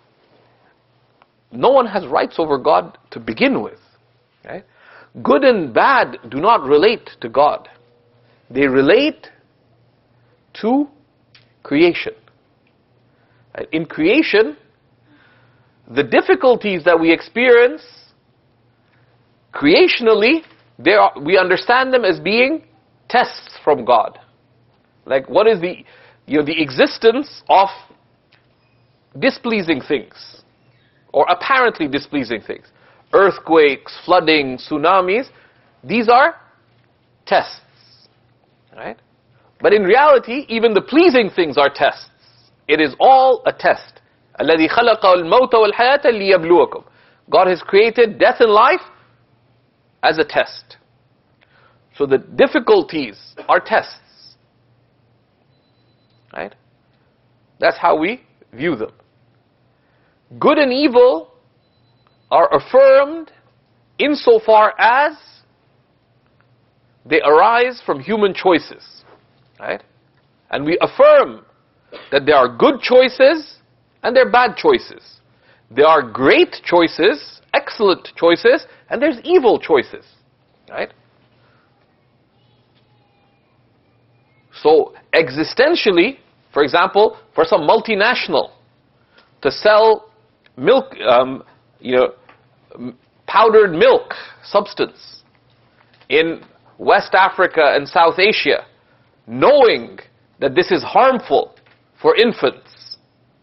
no one has rights over God to begin with. Right? Good and bad do not relate to God. They relate to creation. Right? In creation, the difficulties that we experience, creationally, they are, we understand them as being tests from God. Like, what is the, you know, the existence of displeasing things, or apparently displeasing things. Earthquakes, flooding, tsunamis, these are tests. Right? But in reality, even the pleasing things are tests. It is all a test. الَّذِي خَلَقَ الْمَوْتَ وَالْحَيَاةَ لِيَبْلُوَكُمْ. God has created death and life as a test. So the difficulties are tests. Right? That's how we view them. Good and evil are affirmed insofar as they arise from human choices. Right? And we affirm that there are good choices and there are bad choices. There are great choices, excellent choices, and there's evil choices. Right? So, existentially, for example, for some multinational to sell milk, um, you know, powdered milk substance in West Africa and South Asia, knowing that this is harmful for infants,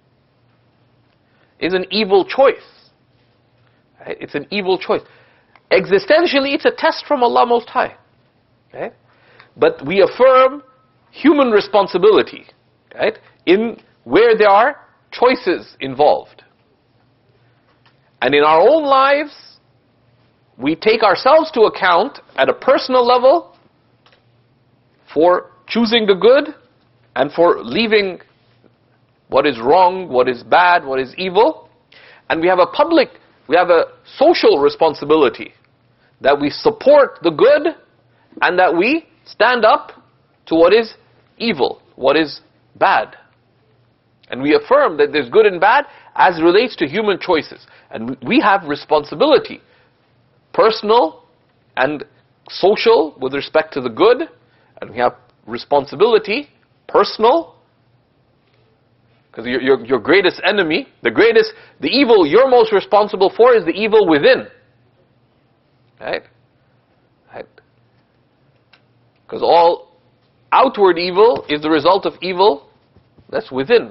is an evil choice. Right? It's an evil choice. Existentially, it's a test from Allah Most High. Okay? But we affirm human responsibility, right, in where there are choices involved. And in our own lives, we take ourselves to account at a personal level for choosing the good and for leaving what is wrong, what is bad, what is evil. And we have a public, we have a social responsibility that we support the good and that we stand up to what is evil, what is bad. And we affirm that there's good and bad as relates to human choices. And we have responsibility, personal and social, with respect to the good. And we have responsibility, personal, because your, your, your greatest enemy, the greatest, the evil you're most responsible for is the evil within. Right? Right? Because all outward evil is the result of evil that's within.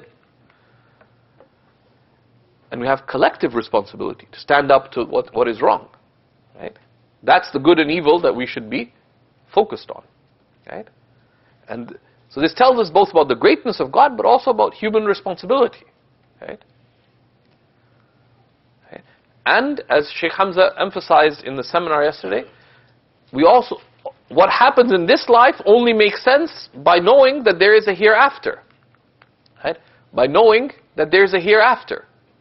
And we have collective responsibility to stand up to what, what is wrong. Right? That's the good and evil that we should be focused on. Right? And so this tells us both about the greatness of God, but also about human responsibility. Right? Right? And as Sheikh Hamza emphasized in the seminar yesterday, we also, what happens in this life only makes sense by knowing that there is a hereafter. Right? By knowing that there is a hereafter.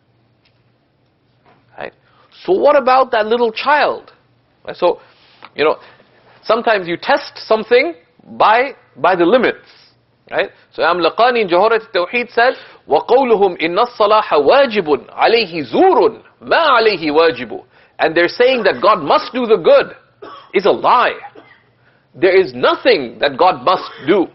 Right? So what about that little child? Right? So, you know, sometimes you test something by by the limits. Right? So Imam Laqani in Jawharat al-Tawheed said, وَقَوْلُهُمْ إِنَّ الصَّلَاحَ وَاجِبٌ عَلَيْهِ زُورٌ مَا عَلَيْهِ وَاجِبٌ. And they're saying that God must do the good is a lie. There is nothing that God must do.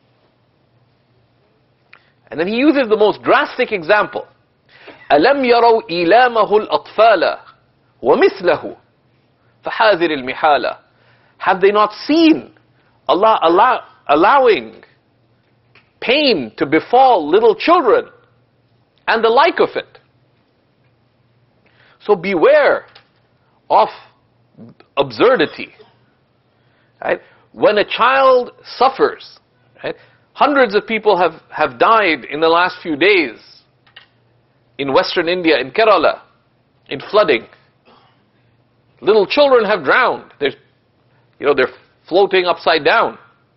And then he uses the most drastic example. أَلَمْ يَرَوْا إِيلَامَهُ الْأَطْفَالَ وَمِثْلَهُ فَحَاذِرِ الْمِحَالَ. Have they not seen Allah allow, allowing pain to befall little children and the like of it? So beware of absurdity. Right? When a child suffers, right? Hundreds of people have, have died in the last few days in Western India, in Kerala, in flooding. Little children have drowned. There's, you know, they're floating upside down.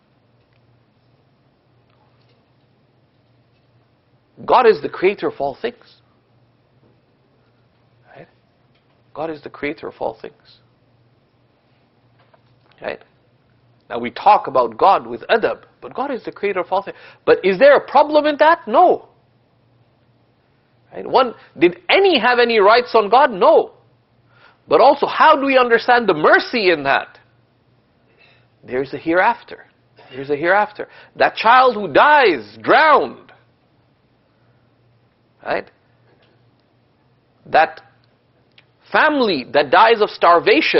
God is the creator of all things. Right? God is the creator of all things. Right? Now we talk about God with adab, but God is the creator of all things. But is there a problem in that? No. Right? One, did any have any rights on God? No. But also, how do we understand the mercy in that? There's a hereafter. There's a hereafter. That child who dies, drowned, right? That family that dies of starvation.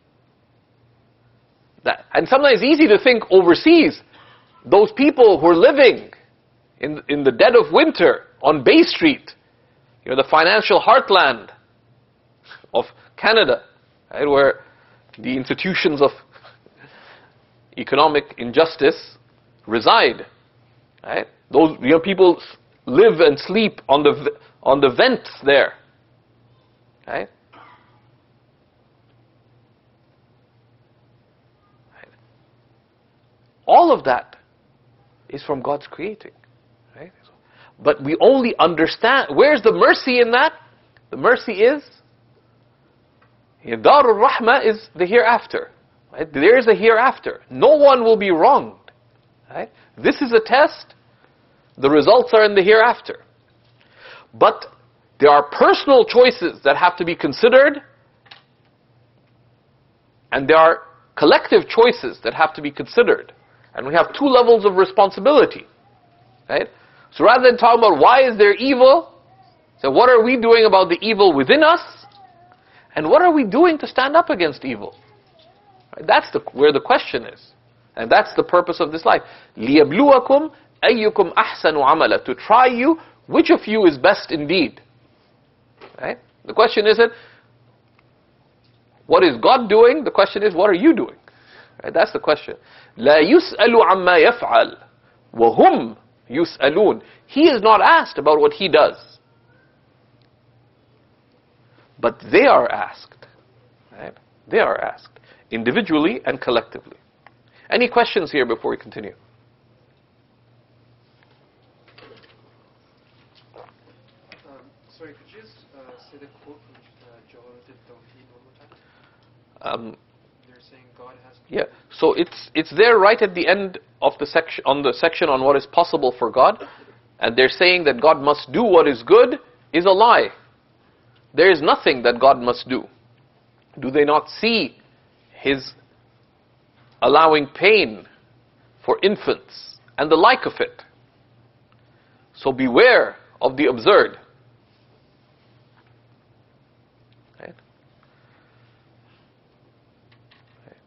That, and sometimes it's easy to think overseas, those people who are living in, in the dead of winter on Bay Street, you know, the financial heartland of Canada, right, where the institutions of economic injustice reside, right? Those, you know, people live and sleep on the on the vents there, right? right? All of that is from God's creating, right? But we only understand, where's the mercy in that? The mercy is, Darul Rahmah is the hereafter. Right? There is a hereafter. No one will be wronged. Right? This is a test. The results are in the hereafter. But there are personal choices that have to be considered, and there are collective choices that have to be considered. And we have two levels of responsibility. Right? So rather than talking about why is there evil, so what are we doing about the evil within us? And what are we doing to stand up against evil? Right? That's the, where the question is. And that's the purpose of this life. لِيَبْلُوَكُمْ أَيُّكُمْ أَحْسَنُ عَمَلًا. To try you, which of you is best indeed? Right? The question isn't, what is God doing? The question is, what are you doing? Right? That's the question. لَا يُسْأَلُ عَمَّا يَفْعَلُ وَهُمْ يُسْأَلُونَ. He is not asked about what he does. But they are asked. Right? They are asked. Individually and collectively. Any questions here before we continue? Um, sorry, could you just uh, say the quote from uh, Jawahir al-Tawheed one more time? Um, They're saying God has... yeah. So it's it's there right at the end of the section, on the section on what is possible for God. And they're saying that God must do what is good is a lie. There is nothing that God must do. Do they not see His allowing pain for infants and the like of it? So beware of the absurd. Right? Right.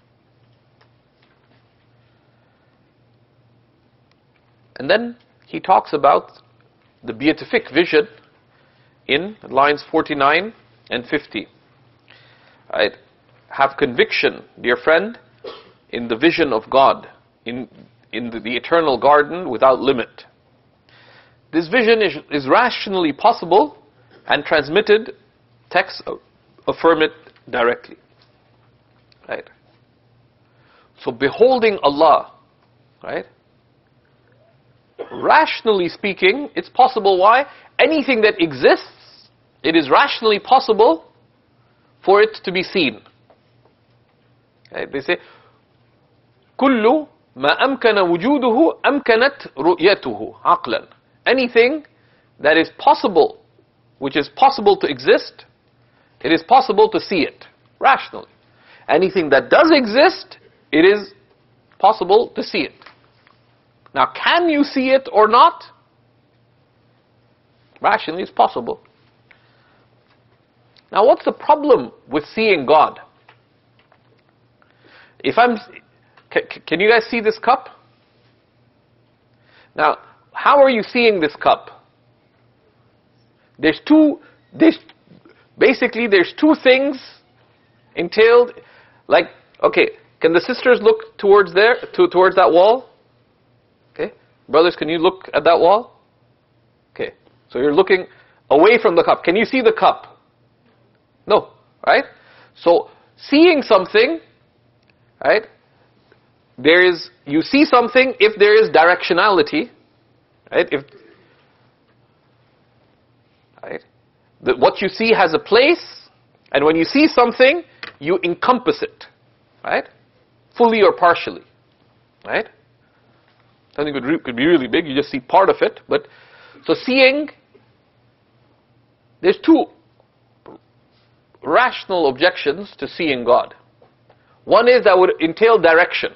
And then he talks about the beatific vision in lines forty-nine and fifty. Right? Have conviction, dear friend, in the vision of God, in, in the, the eternal garden without limit. This vision is, is rationally possible and transmitted. Texts affirm it directly. Right? So beholding Allah, right? Rationally speaking, it's possible. Why? Anything that exists, it is rationally possible for it to be seen. Right? They say, كل ما أمكن وجوده أمكنت رؤيته عقلا. Anything that is possible, which is possible to exist, it is possible to see it rationally. Anything that does exist, it is possible to see it. Now, can you see it or not? Rationally, it's possible. Now, what's the problem with seeing God? If I'm, can, can you guys see this cup? Now, how are you seeing this cup? There's two, there's, basically there's two things entailed. Like, okay, can the sisters look towards there, to, towards that wall? Okay, brothers, can you look at that wall? Okay, so you're looking away from the cup. Can you see the cup? No, right? So, seeing something, right? There is, you see something if there is directionality, right? If, right? The, what you see has a place, and when you see something, you encompass it, right? Fully or partially, right? Something could, re- could be really big, you just see part of it, but, so seeing there's two rational objections to seeing God. One is that would entail direction.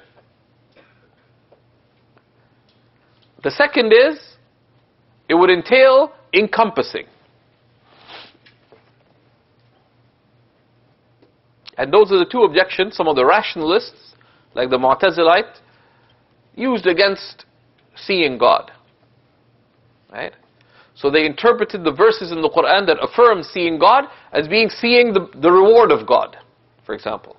The second is it would entail encompassing. And those are the two objections some of the rationalists, like the Mu'tazilite, used against seeing God. Right? So they interpreted the verses in the Quran that affirm seeing God as being seeing the, the reward of God, for example.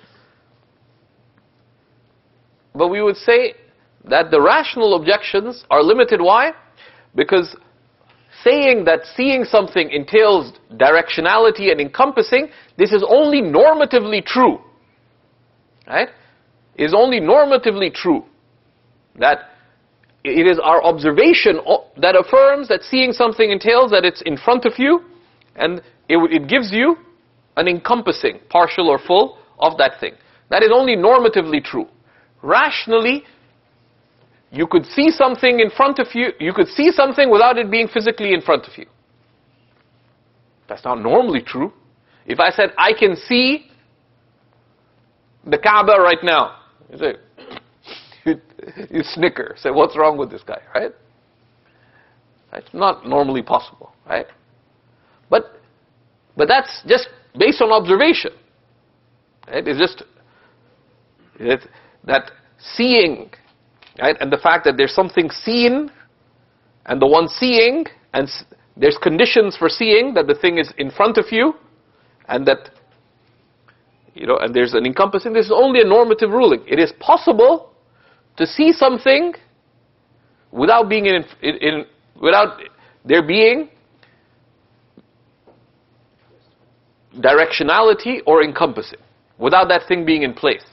But we would say that the rational objections are limited. Why? Because saying that seeing something entails directionality and encompassing, this is only normatively true. Right? It is only normatively true. That it is our observation that affirms that seeing something entails that it's in front of you, and it, it gives you an encompassing, partial or full, of that thing. That is only normatively true. Rationally, you could see something in front of you, you could see something without it being physically in front of you. That's not normally true. If I said, I can see the Kaaba right now, you say, you, you snicker, say, what's wrong with this guy, right? It's not normally possible, right? But, but that's just based on observation. Right? It's just it's that seeing, right? And the fact that there's something seen, and the one seeing, and s- there's conditions for seeing, that the thing is in front of you, and that, you know, and there's an encompassing. This is only a normative ruling. It is possible to see something without being in, in, in without there being directionality or encompassing, without that thing being in place.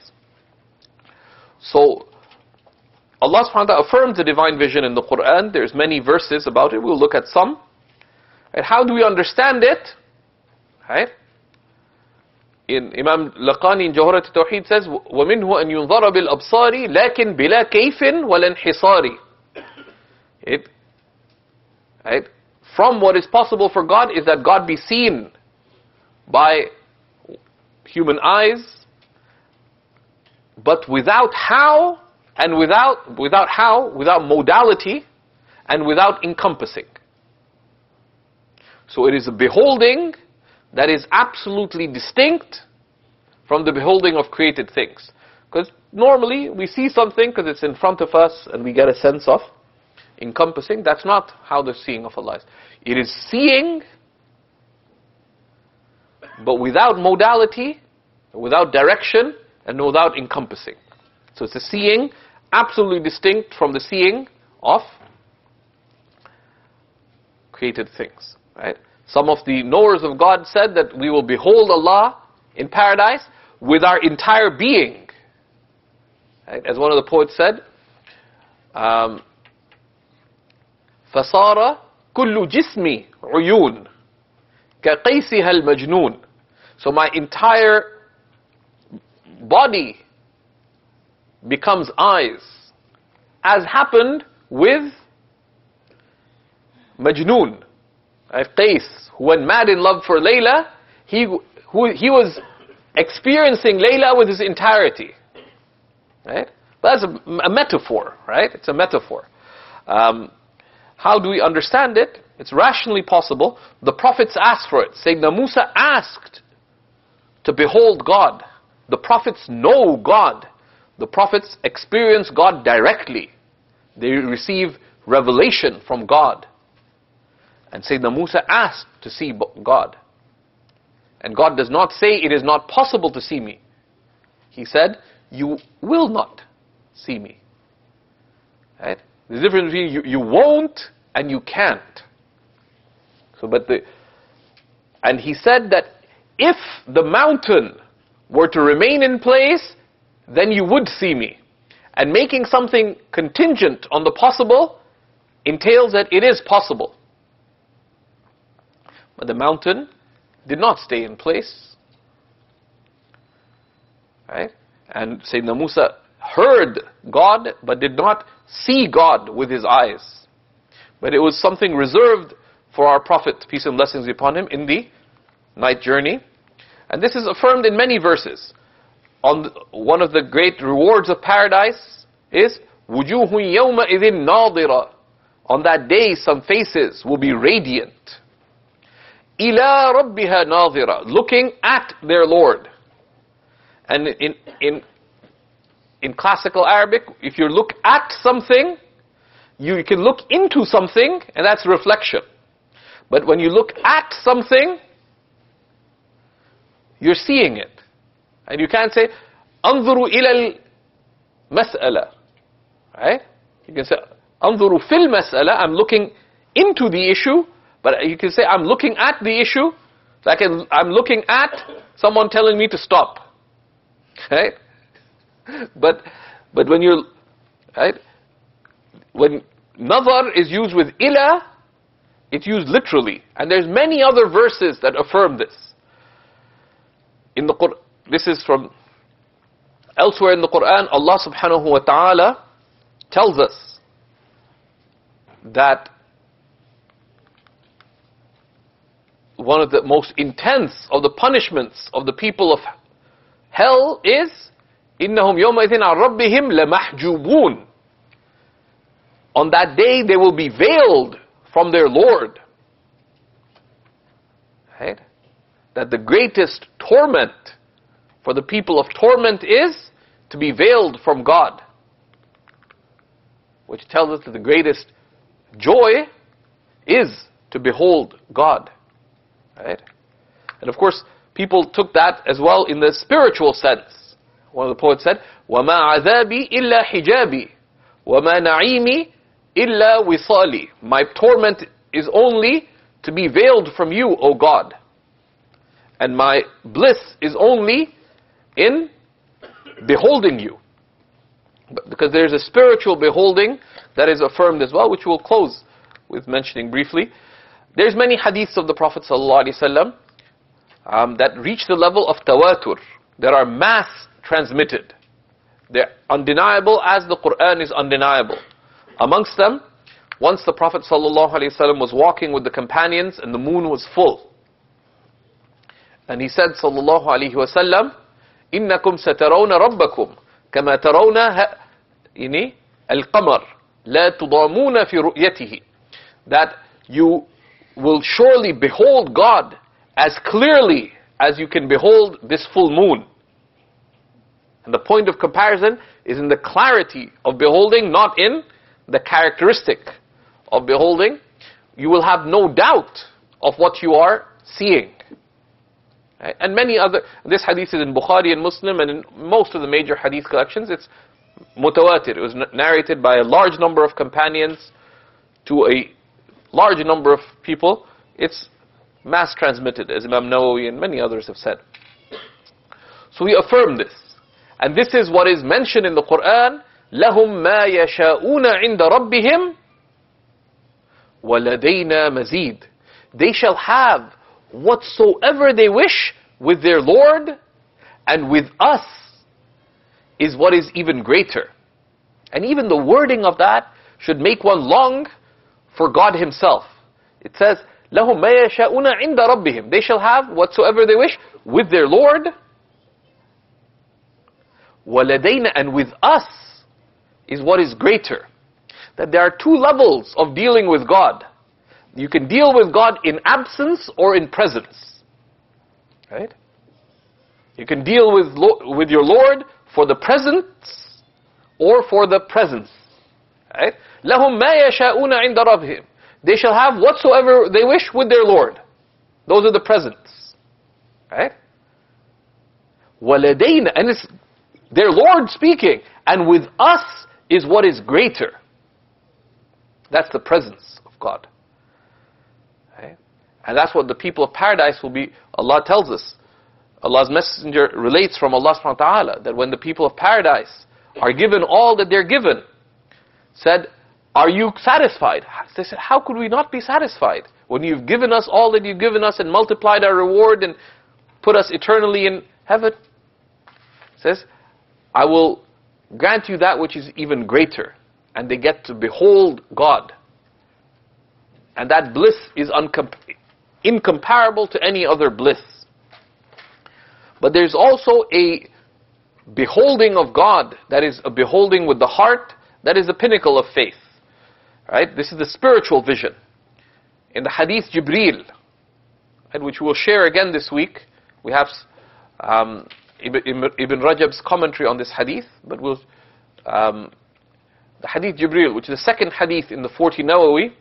So Allah subhanahu wa ta'ala affirms the divine vision in the Quran. There's many verses about it. We'll look at some. And how do we understand it? Right? In Imam Laqani in Jawharat al-Tawheed says, وَمِنْهُ أَنْ يُنظَرَ بِالْأَبْصَارِ لَكِنْ بِلَا كَيْفٍ وَلَا انْحِصَارِ. It, right? From what is possible for God is that God be seen by human eyes, but without how, and without, without how, without modality, and without encompassing. So it is a beholding that is absolutely distinct from the beholding of created things. Because normally we see something because it's in front of us and we get a sense of encompassing. That's not how the seeing of Allah is. It is seeing, but without modality, without direction, and without encompassing. So it's a seeing absolutely distinct from the seeing of created things. Right? Some of the knowers of God said that we will behold Allah in paradise with our entire being. Right? As one of the poets said, um, فَصَارَ كُلُّ جِسْمِ عُيُونَ كَقَيْسِهَا الْمَجْنُونَ. So my entire body becomes eyes, as happened with Majnoon, right? Qais, who went mad in love for Layla. He, who, he was experiencing Layla with his entirety. Right? But that's a, a metaphor, right? It's a metaphor. Um, how do we understand it? It's rationally possible. The prophets asked for it. Sayyidina Musa asked to behold God. The prophets know God. The prophets experience God directly. They receive revelation from God. And Sayyidina Musa asked to see God. And God does not say, it is not possible to see me. He said, you will not see me. Right? The difference between you, you won't and you can't. So, but the, and he said that if the mountain were to remain in place, then you would see me. And making something contingent on the possible entails that it is possible. But the mountain did not stay in place. Right? And Sayyidina Musa heard God, but did not see God with his eyes. But it was something reserved for our Prophet, peace and blessings be upon him, in the night journey. And this is affirmed in many verses. On the, one of the great rewards of paradise is وُجُوهٌ يَوْمَئِذٍ نَاظِرَةٌ. On that day, some faces will be radiant. إِلَىٰ رَبِّهَا نَاظِرَةٌ. Looking at their Lord. And in, in, in classical Arabic, if you look at something, you, you can look into something, and that's reflection. But when you look at something, you're seeing it. And you can't say, أنظر إلى المسألة. Right? You can say, أنظر في المسألة. I'm looking into the issue. But you can say, I'm looking at the issue. Like I'm looking at someone telling me to stop. Right? But, but when you, right? When nazar is used with ila, it's used literally. And there's many other verses that affirm this. In the Qur'an, this is from elsewhere in the Quran, Allah subhanahu wa ta'ala tells us that one of the most intense of the punishments of the people of hell is إِنَّهُمْ يَوْمَئِذٍ عَنْ رَبِّهِمْ لَمَحْجُوبُونَ. On that day they will be veiled from their Lord. Right? That the greatest torment for the people of torment is to be veiled from God. Which tells us that the greatest joy is to behold God. Right? And of course, people took that as well in the spiritual sense. One of the poets said, وَمَا عَذَابِي إِلَّا حِجَابِي وَمَا نَعِيمِي إِلَّا وِصَالِي. My torment is only to be veiled from you, O God. And my bliss is only in beholding you. But because there's a spiritual beholding that is affirmed as well, which we'll close with mentioning briefly. There's many hadiths of the Prophet ﷺ um, that reach the level of tawatur. That are mass transmitted. They're undeniable as the Qur'an is undeniable. Amongst them, once the Prophet ﷺ was walking with the companions and the moon was full. And he said, sallallahu alayhi wa sallam, إِنَّكُمْ سَتَرَوْنَ رَبَّكُمْ كَمَا تَرَوْنَ يعني الْقَمَرِ لَا تُضَامُونَ فِي رُؤْيَتِهِ. That you will surely behold God as clearly as you can behold this full moon. And the point of comparison is in the clarity of beholding, not in the characteristic of beholding. You will have no doubt of what you are seeing. Right? And many other, this hadith is in Bukhari and Muslim, and in most of the major hadith collections, it's mutawatir. It was narrated by a large number of companions to a large number of people. It's mass transmitted, as Imam Nawawi and many others have said. So we affirm this. And this is what is mentioned in the Quran. لَهُمْ مَا يَشَاءُونَ عِنْدَ رَبِّهِمْ وَلَدَيْنَا مَزِيدٌ. They shall have whatsoever they wish with their Lord, and with us is what is even greater. And even the wording of that should make one long for God Himself. It says, لَهُمْ مَا يَشَاءُونَ عِنْدَ رَبِّهِمْ. They shall have whatsoever they wish with their Lord, وَلَدَيْنَا, and with us is what is greater. That there are two levels of dealing with God. You can deal with God in absence or in presence. Right? You can deal with, with your Lord for the presence or for the presence. Right? لَهُمْ مَا يَشَاءُونَ عِنْدَ رَبِّهِمْ. They shall have whatsoever they wish with their Lord. Those are the presents. Right? وَلَدَيْنَا, and it's their Lord speaking. And with us is what is greater. That's the presence of God. Right? And that's what the people of paradise will be. Allah tells us. Allah's messenger relates from Allah subhanahu wa ta'ala that when the people of paradise are given all that they're given, said, are you satisfied? They said, how could we not be satisfied? When you've given us all that you've given us and multiplied our reward and put us eternally in heaven. It says, I will grant you that which is even greater. And they get to behold God. And that bliss is uncom- incomparable to any other bliss. But there's also a beholding of God, that is a beholding with the heart, that is the pinnacle of faith. Right? This is the spiritual vision. In the Hadith Jibreel, right, which we'll share again this week, we have um, Ibn, Ibn Rajab's commentary on this Hadith, but we'll, um, the Hadith Jibreel, which is the second Hadith in the forty Nawawi,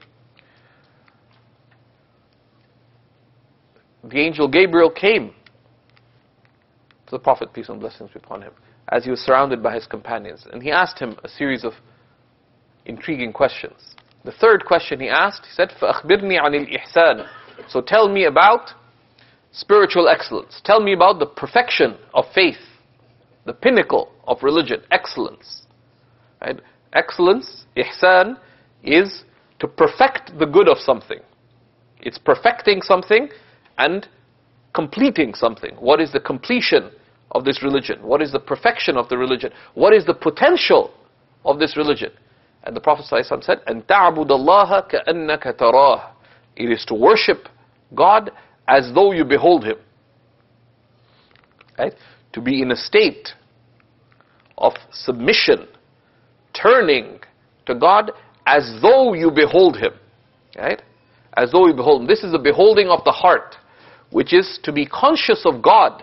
the angel Gabriel came to the Prophet, peace and blessings be upon him, as he was surrounded by his companions. And he asked him a series of intriguing questions. The third question he asked, he said, فَأَخْبِرْنِي عَنِ الْإِحْسَانِ. So tell me about spiritual excellence. Tell me about the perfection of faith, the pinnacle of religion, excellence. Right? Excellence, ihsan, is to perfect the good of something. It's perfecting something and completing something. What is the completion of this religion? What is the perfection of the religion? What is the potential of this religion? And the Prophet ﷺ said, أَن تَعْبُدَ اللَّهَ كَأَنَّكَ تَرَاهُ. It is to worship God as though you behold Him. Right? To be in a state of submission, turning to God as though you behold Him. Right? As though you behold Him. This is the beholding of the heart, which is to be conscious of God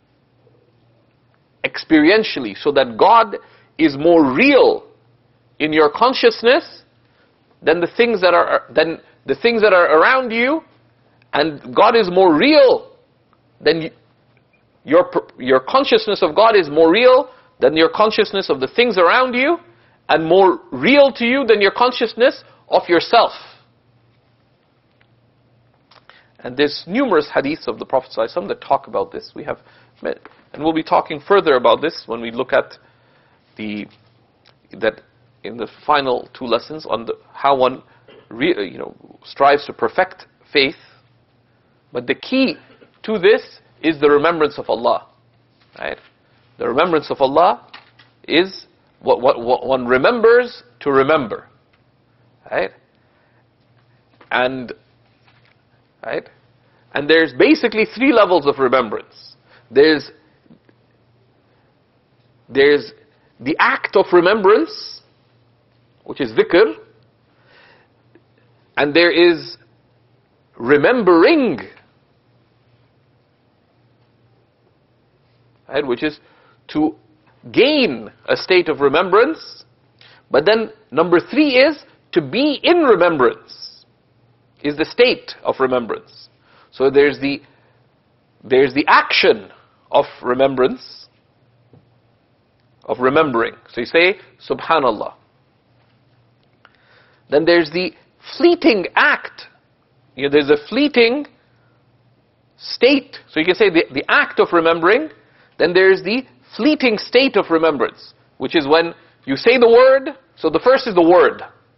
experientially, so that God is more real in your consciousness than the things that are than the things that are around you, and God is more real than you, your your consciousness of God is more real than your consciousness of the things around you, and more real to you than your consciousness of yourself. And there's numerous hadiths of the Prophet ﷺ that talk about this. We have met, and we'll be talking further about this when we look at the that in the final two lessons on the, how one re, you know strives to perfect faith. But the key to this is the remembrance of Allah. Right? The remembrance of Allah is what, what, what one remembers to remember. Right? And right? And there's basically three levels of remembrance. There's there's the act of remembrance, which is dhikr, and there is remembering, right, which is to gain a state of remembrance. But then number three is to be in remembrance, is the state of remembrance. So there's the there's the action of remembrance, of remembering. So you say Subhanallah. Then there's the fleeting act. You know, there's a fleeting state. So you can say the, the act of remembering. Then there's the fleeting state of remembrance, which is when you say the word. So the first is the word.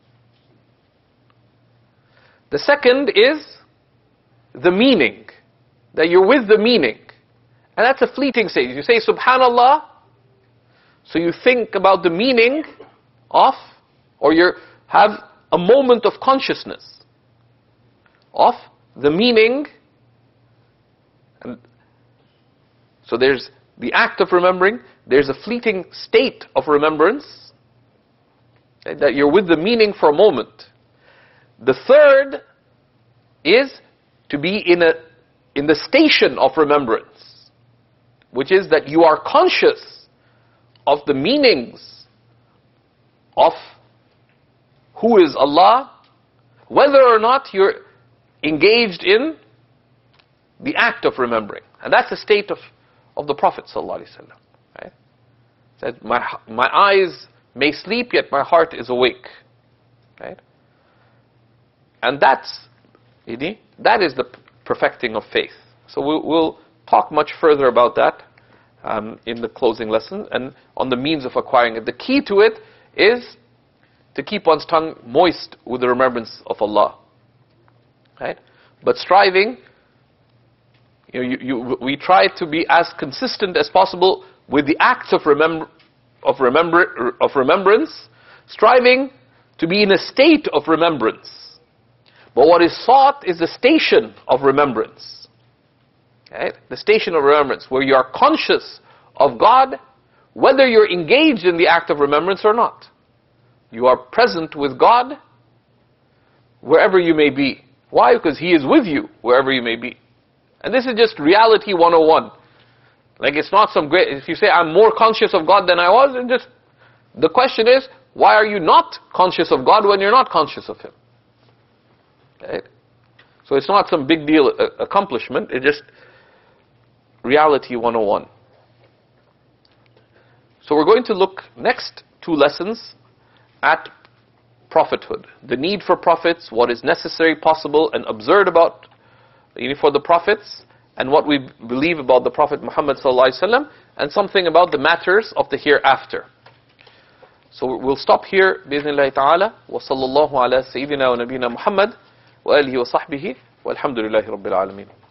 The second is the meaning, that you're with the meaning. And that's a fleeting state. You say Subhanallah, so you think about the meaning of, or you have a moment of consciousness of the meaning. And so there's the act of remembering, there's a fleeting state of remembrance, okay, that you're with the meaning for a moment. The third is to be in a in the station of remembrance, which is that you are conscious of the meanings of who is Allah, whether or not you're engaged in the act of remembering. And that's the state of, of the Prophet ﷺ. Right? Said, my, my eyes may sleep, yet my heart is awake. Right? And that's, that is the perfecting of faith. So we'll, we'll talk much further about that um, in the closing lesson, and on the means of acquiring it. The key to it is to keep one's tongue moist with the remembrance of Allah. Right? But striving, you know, you, you, we try to be as consistent as possible with the acts of remember, of remember, of remembrance, striving to be in a state of remembrance. But what is sought is the station of remembrance. Okay? The station of remembrance, where you are conscious of God, whether you're engaged in the act of remembrance or not. You are present with God wherever you may be. Why? Because He is with you wherever you may be. And this is just reality one oh one. Like, it's not some great, if you say I'm more conscious of God than I was, and just, the question is, why are you not conscious of God when you're not conscious of Him? Okay? So it's not some big deal uh, accomplishment, it's just reality one oh one. So we're going to look next two lessons at prophethood. The need for prophets, what is necessary, possible, and absurd about for the prophets, and what we believe about the Prophet Muhammad sallallahu alaihi wasallam, and something about the matters of the hereafter. So we'll stop here, bi'idhnillahi ta'ala, wa sallallahu ala sayyidina wa nabina Muhammad, wa alihi wa sahbihi, wa alhamdulillahi rabbil alameen.